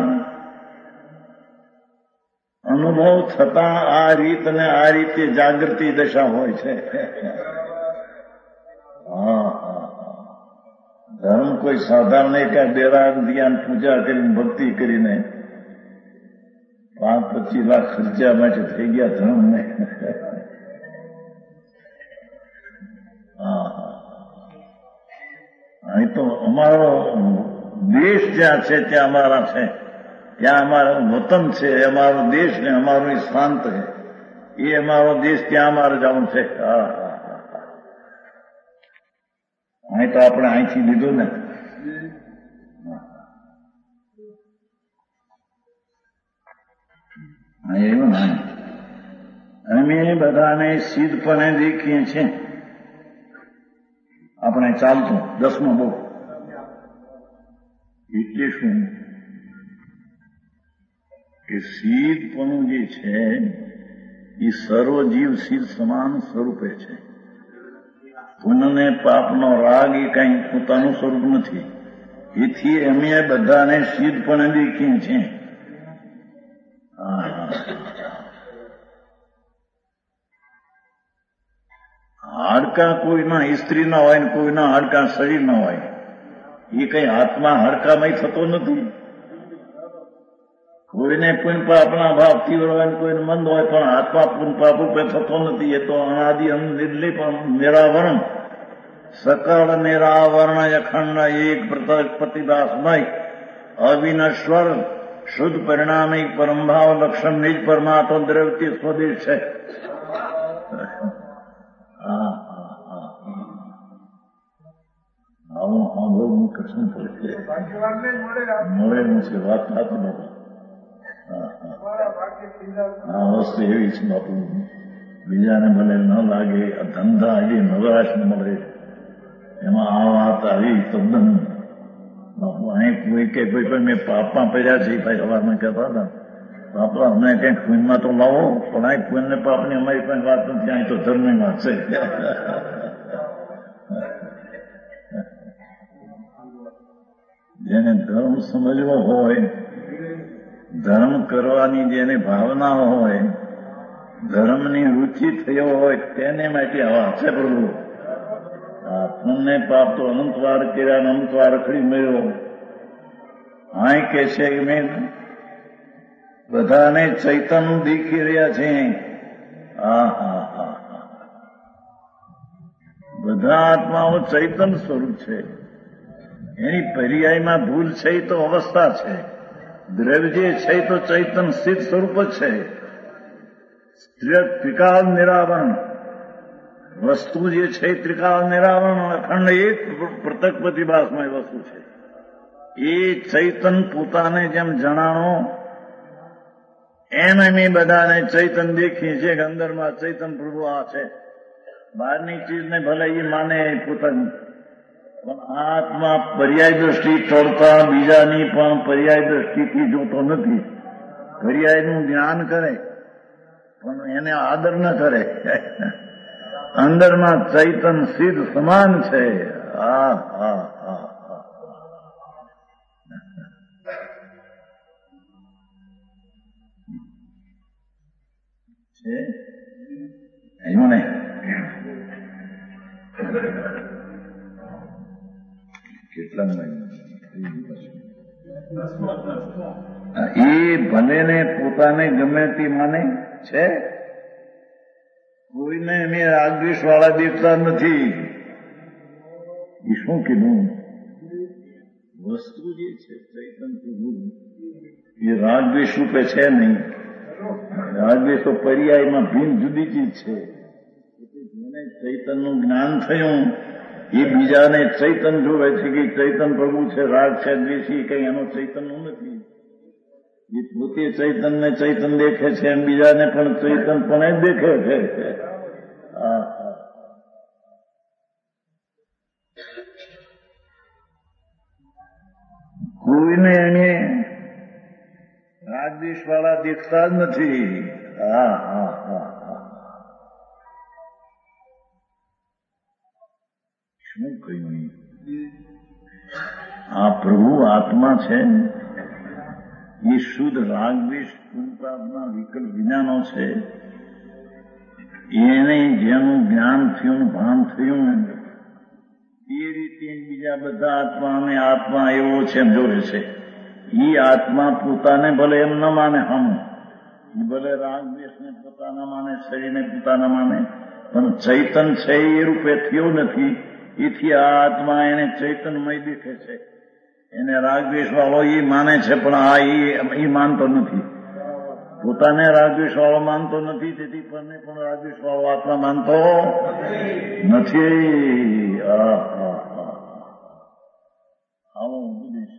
અનુભવ થતા આ રીત અને આ રીતે જાગૃતિ દશા હોય છે. ધર્મ કોઈ સાધારણ નહીં કે ડેરા ધ્યાન પૂજા કરીને ભક્તિ કરીને 5-25 લાખ ખર્ચા માટે થઈ ગયા ધર્મને. અહીં તો અમારો દેશ જ્યાં છે ત્યાં અમારા છે, ત્યાં અમારું વતન છે, અમારો દેશ ને અમારું સ્થાન છે, એ અમારો દેશ ત્યાં અમારે જવું છે. અહીં તો આપણે અહીંથી લીધું ને. એવું ને અમે બધાને સિદ્ધપણે દેખીએ છીએ. આપણે ચાલતું 10મો બહુ એટલે શું કે સિદ્ધપણું જે છે એ સર્વજીવ સિદ્ધ સમાન સ્વરૂપે છે. પુણ્યને પાપનો રાગ એ કંઈ પોતાનું સ્વરૂપ નથી. એથી અમે બધાને સિદ્ધપણે દેખીએ છીએ. હાડકા કોઈના સ્ત્રીના હોય ને કોઈના હાડકા શરીરના હોય. એ કઈ આત્મા હાડકામાં થતો નથી. કોઈને પુણ્ય પાપના ભાવથી હોય ને કોઈને મંદ હોય, પણ આત્મા પુણ્ય પાપ રૂપે થતો નથી. એ તો અનાદિ નિર્લય પણ નિરાવરણ, સકળ નિરાવરણ અખંડ એક પ્રતિભાસમય અવિનશ્વર શુદ્ધ પરિણામિક પરમભાવ લક્ષણ નિજ પરમાત્મા દ્રવ્ય સ્વદેશ છે. આવું સાંભળવું કઠિન પડશે. મળેલું છે વાત થતી બાપુ. આ વસ્તુ એવી છે બાપુ, બીજાને ભલે ન લાગે. આ ધંધા એ નવરાશ મળે, એમાં આ વાત આવી તદ્દન બાપુ. અહીં કોઈ કે કોઈ પણ મેં પાપમાં પડ્યા છે ભાઈ સવારમાં કહેતા હતા, આપણા અમને કંઈક પુણ્યમાં તો લાવો, પણ અહીં પુણ્ય પાપની અમારી પણ વાત નથી. અહીં તો ધર્મની વાત છે. જેને ધર્મ સમજવો હોય, ધર્મ કરવાની જેને ભાવના હોય, ધર્મની રુચિ થયો હોય, તેને માટે આવા છે પ્રભુ. પુણ્ય પાપ તો અનંતવાર કર્યા, અનંતવાર રખડી મળ્યો. અહીં કે છે કે મેં બધાને ચૈતન્ય દેખી રહ્યા છે. બધા આત્માઓ ચૈતન્ય સ્વરૂપ છે. એની પર્યાયમાં ભૂલ છે એ તો અવસ્થા છે. દ્રવ્ય જે છે એ તો ચૈતન્ય સ્થિત સ્વરૂપ જ છે. ત્રિકાળ નિરાવરણ વસ્તુ જે છે એ ત્રિકાળ નિરાવરણ અખંડ એક પૃથક પ્રતિભાસમય વસ્તુ છે. એ ચૈતન્ય પોતાને જેમ જણાણો એમ અમે બધાને ચૈતન્ય દેખીએ છીએ કે અંદરમાં ચૈતન્ય પ્રભુ આ છે. બહારની ચીજને ભલે એ માને પોતાની, પણ આત્મા પર્યાય દ્રષ્ટિ તોડતા બીજાની પણ પર્યાય દ્રષ્ટિથી જોતો નથી. પર્યાયનું જ્ઞાન કરે પણ એને આદર ન કરે. અંદરમાં ચૈતન સિદ્ધ સમાન છે. એવું નહીં. કેટલા એ ભલે ને પોતાને ગમે તે માને છે. કોઈને અમે રાગદ્વેષ વાળા દેખતા નથી. એ શું કીધું? વસ્તુ જે છે ચૈતન્ય પ્રભુ એ રાગદ્વેષ રૂપે છે નહીં. રાગદ્વેષ તો પર્યાયમાં ભિન્ન જુદી ચીજ છે. જેને ચૈતન્યનું જ્ઞાન થયું એ બીજાને ચૈતન્ય જોવે છે કે ચૈતન્ય પ્રભુ છે, રાગ છે, દ્વેષી કઈ એનો ચૈતન્ય નથી. એ પોતે ચૈતન્ય ચૈતન દેખે છે એમ બીજાને પણ ચૈતન પણ દેખે છે. કોઈને એને રાગદ્વેષ વાળા દેખતા જ નથી. શું કહ્યું? આ પ્રભુ આત્મા છે એ શુદ્ધ રાગદ્વેષ પુણ્યપાપના વિકલ્પ વિનાનો છે. એને જેનું જ્ઞાન થયું ભાન થયું એ રીતે બીજા બધા આત્માને આત્મા એવો છે એમ જોવે છે. એ આત્મા પોતાને ભલે એમ ન માને, હમ ભલે રાગદ્વેષને પોતાના માને, શરીરને પોતાના માને, પણ ચૈતન છે એ રૂપે થયો નથી. એથી આ આત્મા એને ચૈતનમય દેખે છે. એને રાગદ્વેષ વાળો એ માને છે, પણ આ એ માનતો નથી. પોતાને રાગદ્વેષ વાળો માનતો નથી, તેથી પણ રાગદ્વેષ વાળો આત્મા માનતો નથી. આવો ઉપદેશ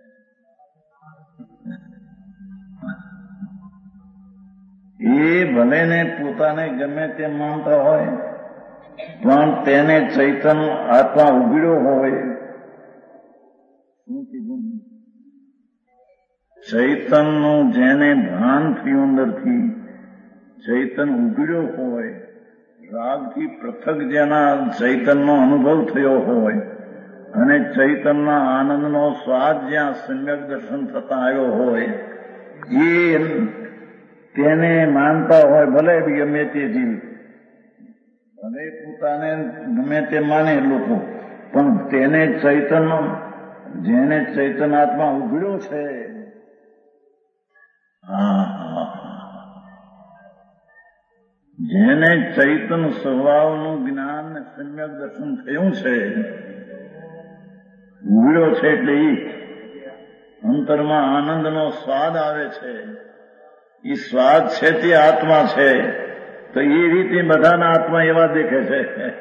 એ ભલે ને પોતાને ગમે તેમ માનતા હોય, પણ તેને ચૈતન આત્મા ઉઘડ્યો હોય. શું કીધું? ચૈતનનું જેને ભાન થયું અંદરથી, ચૈતન ઉઘડ્યો હોય, રાગથી પૃથક જેના ચૈતનનો અનુભવ થયો હોય અને ચૈતનના આનંદનો સ્વાદ જ્યાં સમ્યક દર્શન થતા આવ્યો હોય, એ તેને માનતા હોય. ભલે ગમે તે જીવ, ભલે પોતાને ગમે તે માને લોકો, પણ તેને ચૈતન, જેને ચૈતન આત્મા ઉઘડ્યો છે, જેને ચૈતન સ્વભાવનું જ્ઞાન સમ્યક દર્શન થયું છે, ઉઘડ્યો છે, એટલે એ અંતરમાં આનંદનો સ્વાદ આવે છે. એ સ્વાદ છે તે આત્મા છે. તો એ રીતે બધાના આત્મા એવા દેખે છે.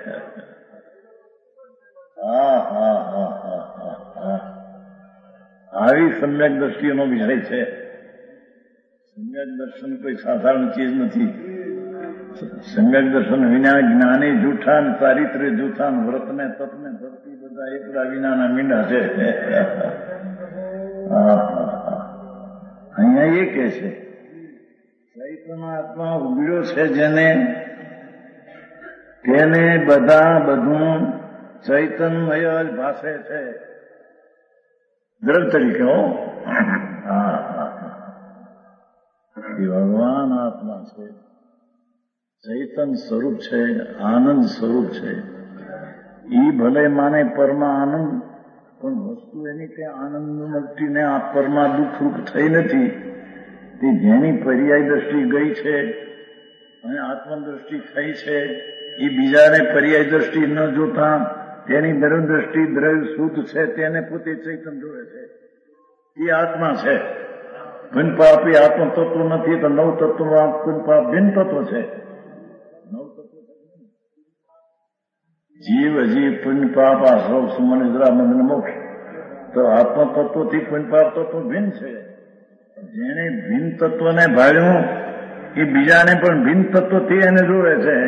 આવી સમ્યક દ્રષ્ટિનો વિષય છે. સમ્યક દર્શન કોઈ સાધારણ ચીજ નથી. સમ્યક દર્શન વિના જ્ઞાની જૂઠા, ચારિત્ર્ય જૂઠા, વ્રતને તપને ભક્તિ બધા એકલા વિનાના મીંડા છે. અહીંયા એ કે છે ચૈતન્ય આત્મા ઉઘડ્યો છે જેને, તેને બધું ચૈતન્યમય જ ભાષે છે. દ્રઢ તરીકે એ ભગવાન આત્મા છે, ચૈતન સ્વરૂપ છે, આનંદ સ્વરૂપ છે. એ ભલે માને પરમા આનંદ, પણ વસ્તુ એની કે આનંદ મુક્તિને આ પરમા દુઃખરૂપ થઈ નથી. તે જેની પર્યાય દ્રષ્ટિ ગઈ છે અને આત્મદ્રષ્ટિ થઈ છે, એ બીજાને પર્યાય દ્રષ્ટિ ન જોતા તેની દ્રવ્ય દ્રષ્ટિ દ્રવ્ય શુદ્ધ છે, તેને પોતે ચૈતન જોવે છે. એ આત્મા છે. પુણ્યપાપ એ આત્મતત્વ નથી, તો નવ તત્વમાં પુણ્યપાપ ભિન્ન તત્વ છે. જીવ હજી પુણ્યપાપ આ સૌ સુમન ઇઝરા મંદન મોક્ષ, તો આત્મતત્વથી પુણ્યપાપ તત્વ ભિન્ન છે. જેને ભિન્ન તત્વને ભાળ્યું એ બીજાને પણ ભિન્ન તત્વથી એને જોવે છે.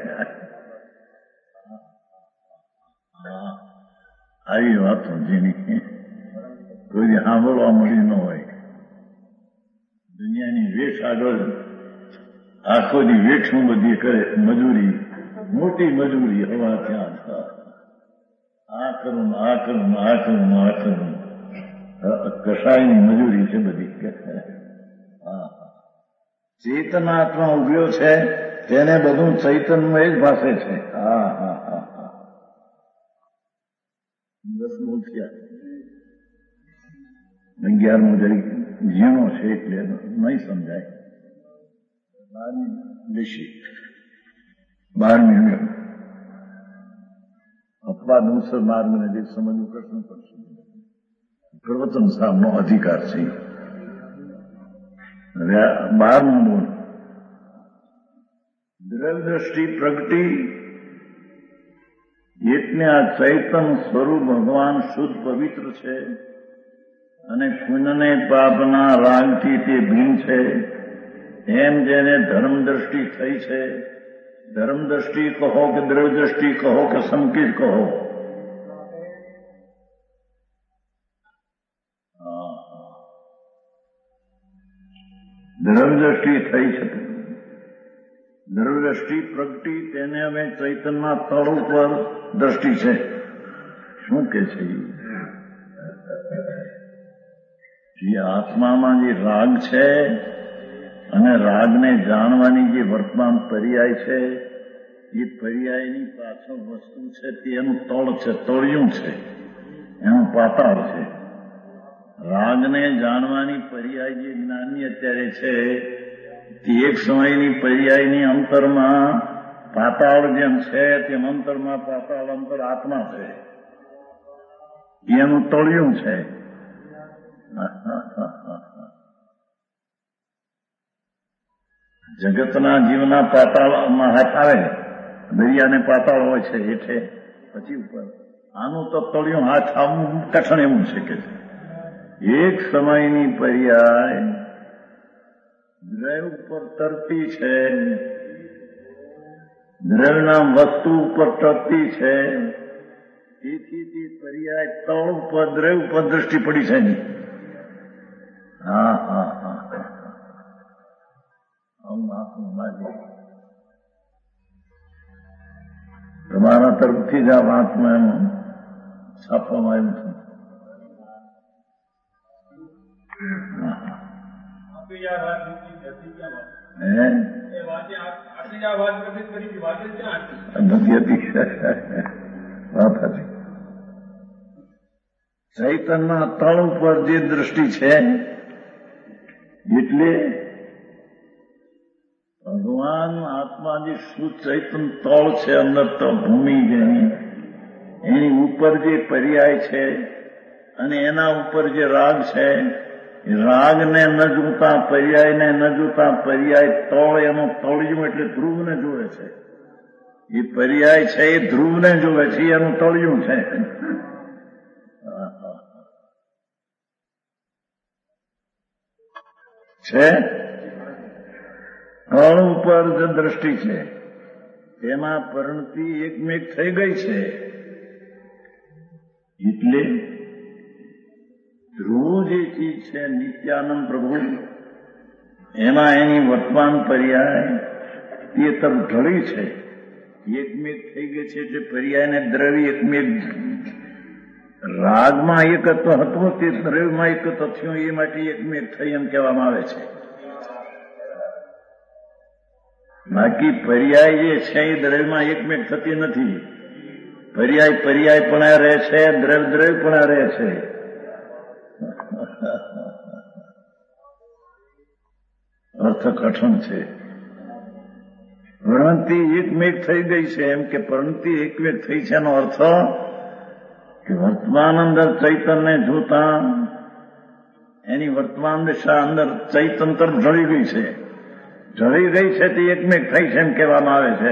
આવી વાતો જેની કોઈ સાંભળવા મળી ન હોય. દુનિયાની વેઠ આગળ આખો દી વેઠું બધી કરે, મજૂરી, મોટી મજૂરી. હવા ત્યાં આ કરું, આ કરું, આ કરું, આ કરું, કસાયની મજૂરી છે બધી. ચેતનાત્મા ઉભ્યો છે, તેને બધું ચૈતન્યમય જ ભાષે છે. 10 બોલ્યા 11મો જરી ઝીણો છે એટલે નહીં સમજાય. 12મી અપવાદ અનુસાર માર્ગને જે સમજવું પ્રશ્ન પડશે. પ્રવચન સામનો અધિકાર છે. 12મું બોલ, દ્રવ્ય દ્રષ્ટિ પ્રગટી એટલે આ ચૈતન સ્વરૂપ ભગવાન શુદ્ધ પવિત્ર છે અને પુણ્યને પાપના રાગથી તે ભિન્ન છે. એમ જેને ધર્મ દ્રષ્ટિ થઈ છે, ધર્મ દ્રષ્ટિ કહો કે દ્રવ્ય દ્રષ્ટિ કહો કે સંકેત કહો, દ્રવ્ય દ્રષ્ટિ થઈ છે. દ્રવ્ય દ્રષ્ટિ પ્રગટી તેને હવે ચૈતન્યના તળ ઉપર દ્રષ્ટિ છે. શું કે છે? જે આત્મામાં જે રાગ છે અને રાગને જાણવાની જે વર્તમાન પર્યાય છે, એ પર્યાયની પાછળ વસ્તુ છે તે એનું તળ છે, તળિયું છે, એનું પાતાળ છે. રાગને જાણવાની પર્યાય જે જ્ઞાની અત્યારે છે તે એક સમયની પર્યાયની અંતરમાં પાતાળ જેમ છે તેમ અંતરમાં પાતાળ અંતર આત્મા છે, એનું તળિયું છે. જગતના જીવના પાતાળમાં હાથ આવે, દરિયાને પાતાળ હોય છે હેઠે, પછી ઉપર. આનું તો તળિયું હાથ આવવું કઠણ એવું છે કે એક સમયની પર્યાય દ્રવ્ય ઉપર તરતી છે, દ્રવ્યના વસ્તુ ઉપર તરતી છે. તેથી તે પર્યાય તળ ઉપર દ્રવ્ય ઉપર દ્રષ્ટિ પડી છે નહીં. હા હા હા તમારા તરફથી જ આ વાતમાં એમ છાપવામાં આવ્યું છે. ચૈતનના તળ ઉપર જે દ્રષ્ટિ છે એટલે ભગવાન આત્મા જે સુચૈતન તળ છે, અંદર તો ભૂમિ જેની, એની ઉપર જે પર્યાય છે અને એના ઉપર જે રાગ છે, રાગને ન જોતા પર્યાયને ન જોતા પર્યાય તળ એનું તળિયું એટલે ધ્રુવને જોવે છે. એ પર્યાય છે એ ધ્રુવને જોવે છે, એનું તળિયું છે. તળ ઉપર જે દ્રષ્ટિ છે તેમાં પરિણતિ એકમેક થઈ ગઈ છે. એટલે ધ્રુવ જે ચીજ છે નિત્યાનંદ પ્રભુ, એમાં એની વર્તમાન પર્યાય તે તરફ ઢળી છે, એકમેક થઈ ગઈ છે. એટલે પર્યાયને દ્રવ્ય એકમેક, રાગમાં એકત્વ હતો તે દ્રવ્યમાં એકત્વ થયું, એ માટે એકમેક થઈ એમ કહેવામાં આવે છે. બાકી પર્યાય જે છે એ દ્રવ્યમાં એકમેક થતી નથી. પર્યાય પર્યાય પણ રહે છે, દ્રવ્ય દ્રવ્ય પણ રહે છે. અર્થ કઠણ છે. પ્રણતિ એકમેક થઈ ગઈ છે, એમ કે પ્રણતિ એકમેક થઈ છે એનો અર્થ કે વર્તમાન અંદર ચૈતનને જોતા એની વર્તમાન દિશા અંદર ચૈતન તરફ ઢળી ગઈ છે. ઢળી ગઈ છે તે એકમેક થઈ છે એમ કહેવામાં આવે છે.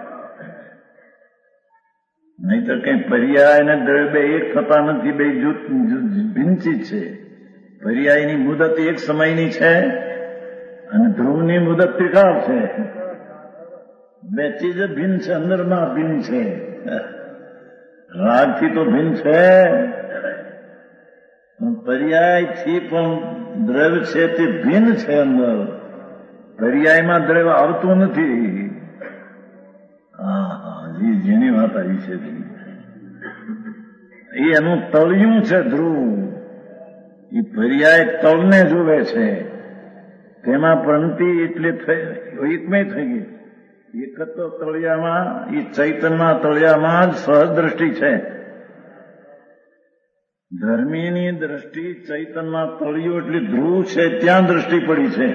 નહીં તો કઈ પર્યાય અને દ્રવ્ય બે એક થતા નથી, બે ભિન્નચીજ છે. પર્યાયની મુદત એક સમયની છે અને ધ્રુવની મુદત ત્રિકાળ છે. બે ચીજ ભિન્ન છે, અંદરમાં ભિન્ન છે. રાગથી તો ભિન્ન છે, પર્યાયથી પણ દ્રવ્ય છે તે ભિન્ન છે. અંદર પર્યાયમાં દ્રવ્ય આવતું નથી. જેની વાત આવી છે એ એનું તળિયું છે ધ્રુવ. એ પર્યાય તળને જોવે છે, તેમાં પ્રણતિ એટલે એકમેક થઈ ગઈ. એક તો તળિયામાં, એ ચૈતનના તળિયામાં જ સહજ દ્રષ્ટિ છે. ધર્મીની દ્રષ્ટિ ચૈતનમાં તળિયું એટલે ધ્રુવ છે, ત્યાં દ્રષ્ટિ પડી છે.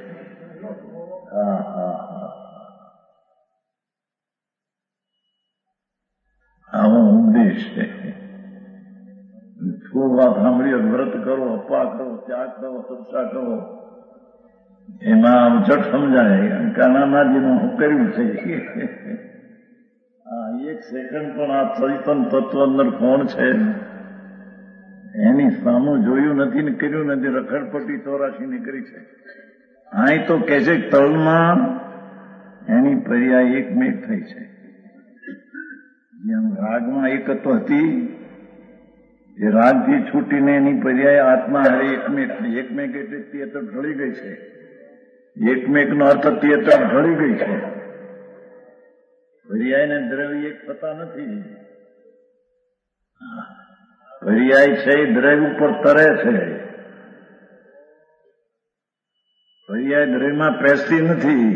આવો ઉપદેશ છે. ખૂબ વાત સાંભળીએ, વ્રત કરો, અપા કરો, ત્યાગ કરો, તપસ્યા કરો, એમાં જટ સમજાય કાનાનાજીનું હું કર્યું છે. એક સેકન્ડ પણ આ ચૈતન તત્વ અંદર કોણ છે એની સામું જોયું નથી ને કર્યું નથી, રખડપટ્ટી 84 ની કરી છે. અહીં તો કે છે તલમાં એની પર્યાય એકમેક થઈ છે. જેમ રાગમાં એકત્વ હતી, એ રાગથી છૂટીને એની પર્યાય આત્મા હરે એકમેક થઈ. એકમેક એટલે તે ઢળી ગઈ છે. એકમેકનો અર્થ તે ઢળી ગઈ છે. પર્યાય ને દ્રવ્ય એક થતા નથી. પર્યાય છે એ દ્રવ્ય ઉપર તરે છે. પર્યાય દ્રવ્યમાં પેસતી નથી.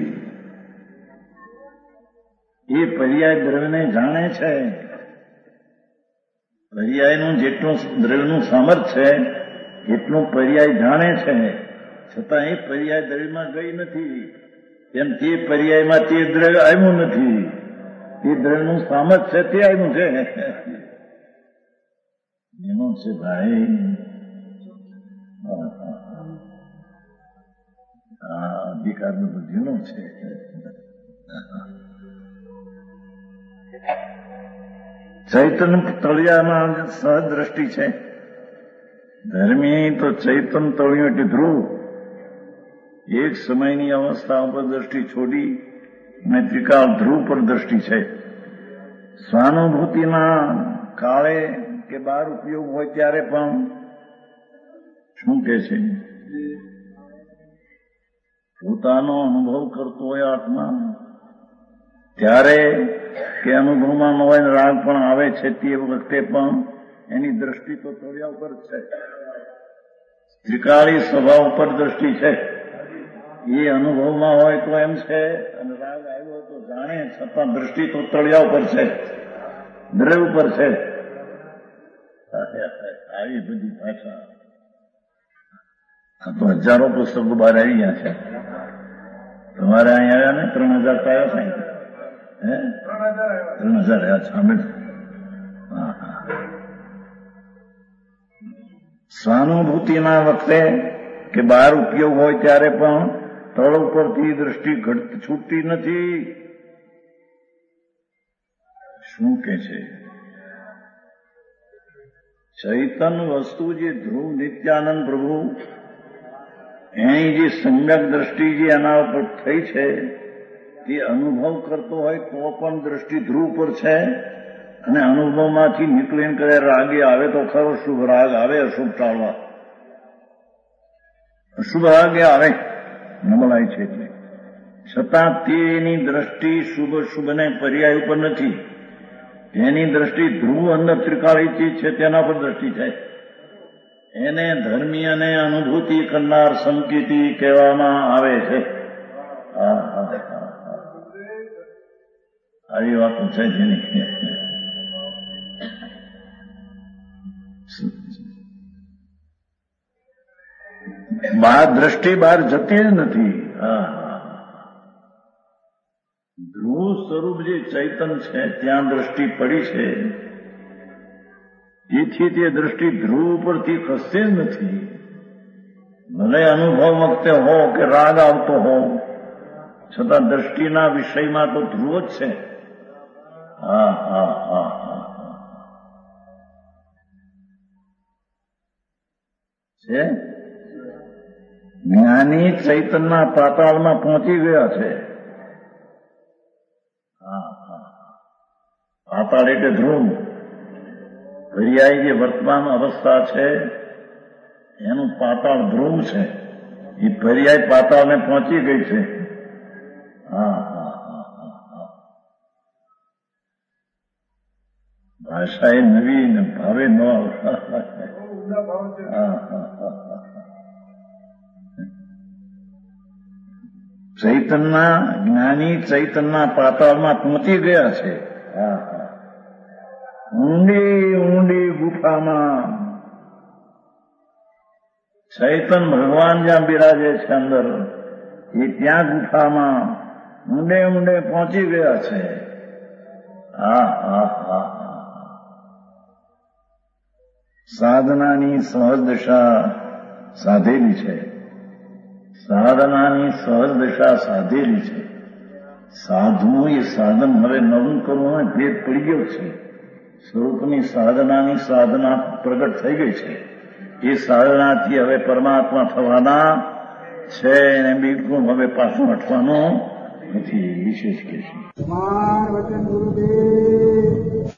એ પર્યાય દ્રવ્યને જાણે છે. પર્યાયનું જેટલું દ્રવ્યનું સામર્થ્ય છે એટલું પર્યાય જાણે છે, છતાં એ પર્યાય દ્રવ્યમાં ગઈ નથી. તેમ તે પર્યાયમાં તે દ્રવ્ય આવ્યું નથી. એ દ્રવ્યનું સામર્થ્ય તે આવ્યું છે. એનું છે ભાઈ અધિકાર બધું જેનો છે. ચૈતન્ય તળિયામાં સહજ દ્રષ્ટિ છે. ધર્મી તો ચૈતન્ય તળિયું એટલે ધ્રુવ. એક સમયની અવસ્થા ઉપર દ્રષ્ટિ છોડી અને ત્રિકાળ ધ્રુવ પર દ્રષ્ટિ છે. સ્વાનુભૂતિના કાળે કે બહાર ઉપયોગ હોય ત્યારે પણ શું કે છે? પોતાનો અનુભવ કરતો હોય આત્મા ત્યારે કે અનુભવમાં ન હોય રાગ પણ આવે છે, તે વખતે પણ એની દ્રષ્ટિ તો તળિયા ઉપર છે. ત્રિકાળી સ્વભાવ ઉપર દ્રષ્ટિ છે. એ અનુભવમાં હોય તો એમ છે, અને રાગ આવ્યો તો જાણે, છતાં દ્રષ્ટિ તો તળિયા ઉપર છે, દ્રવ્ય ઉપર છે. આવી બધી ભાષા આ તો હજારો પુસ્તકો બહાર આવી ગયા છે. તમારે અહીં આવ્યા ને 3000 આવ્યા સાહેબ? 3000 આવ્યા સાંભળ. સ્વાનુભૂતિના વખતે કે બહાર ઉપયોગ હોય ત્યારે પણ તળ ઉપરથી દ્રષ્ટિ છૂટતી નથી. શું કે છે? ચૈતન્ય વસ્તુ જે ધ્રુવ નિત્યાનંદ પ્રભુ એની જે સમ્યક દ્રષ્ટિ જે એના ઉપર થઈ છે, તે અનુભવ કરતો હોય તો પણ દ્રષ્ટિ ધ્રુવ પર છે. અને અનુભવમાંથી નીકળીને કરે રાગે આવે તો ખરો, શુભ રાગ આવે અશુભ ટાળવા. અશુભ રાગે આવે નબળાય છે એટલે, છતાં તેની દ્રષ્ટિ શુભ શુભને પર્યાય ઉપર નથી. એની દ્રષ્ટિ ધ્રુવ અંદર ત્રિકાળી ચીજ છે તેના પર દ્રષ્ટિ છે. એને ધર્મી અને અનુભૂતિ કરનાર સંકેતિ કહેવામાં આવે છે. આવી વાતો છે જેની દ્રષ્ટિ બહાર જતી જ નથી. ધ્રુવ સ્વરૂપ જે ચૈતન છે ત્યાં દ્રષ્ટિ પડી છે. તેથી તે દ્રષ્ટિ ધ્રુવ ઉપરથી ખસતી જ નથી. ભલે અનુભવ વખતે હો કે રાગ આવતો હો, છતાં દ્રષ્ટિના વિષયમાં તો ધ્રુવ જ છે. છે જ્ઞાની ચૈતનના પાતાળમાં પહોંચી ગયા છે. પાતાળ એટલે ધ્રુવ. પર્યાય જે વર્તમાન અવસ્થા છે એનું પાતાળ ધ્રુવ છે. એ પર્યાય પાતાળને પહોંચી ગઈ છે. ભાષા એ નવી ને ભાવે ન ચૈતનના જ્ઞાની ચૈતનના પાતાળમાં પહોંચી ગયા છે. ઊંડી ઊંડી ગુફામાં ચૈતન ભગવાન જ્યાં બિરાજે છે અંદર, એ ત્યાં ગુફામાં ઊંડે ઊંડે પહોંચી ગયા છે. સાધનાની સહજ દશા સાધેલી છે. સાધનાની સહજ દશા સાધેલી છે. સાધવું એ સાધન હવે નવું કરવું ભેદ પડી ગયો છે. સ્વરૂપની સાધનાની સાધના પ્રગટ થઈ ગઈ છે. એ સાધનાથી હવે પરમાત્મા થવાના છે એને બિલકુલ હવે પાછું હટવાનું નથી. વિશેષ કે છે
વચન ગુરુદેવ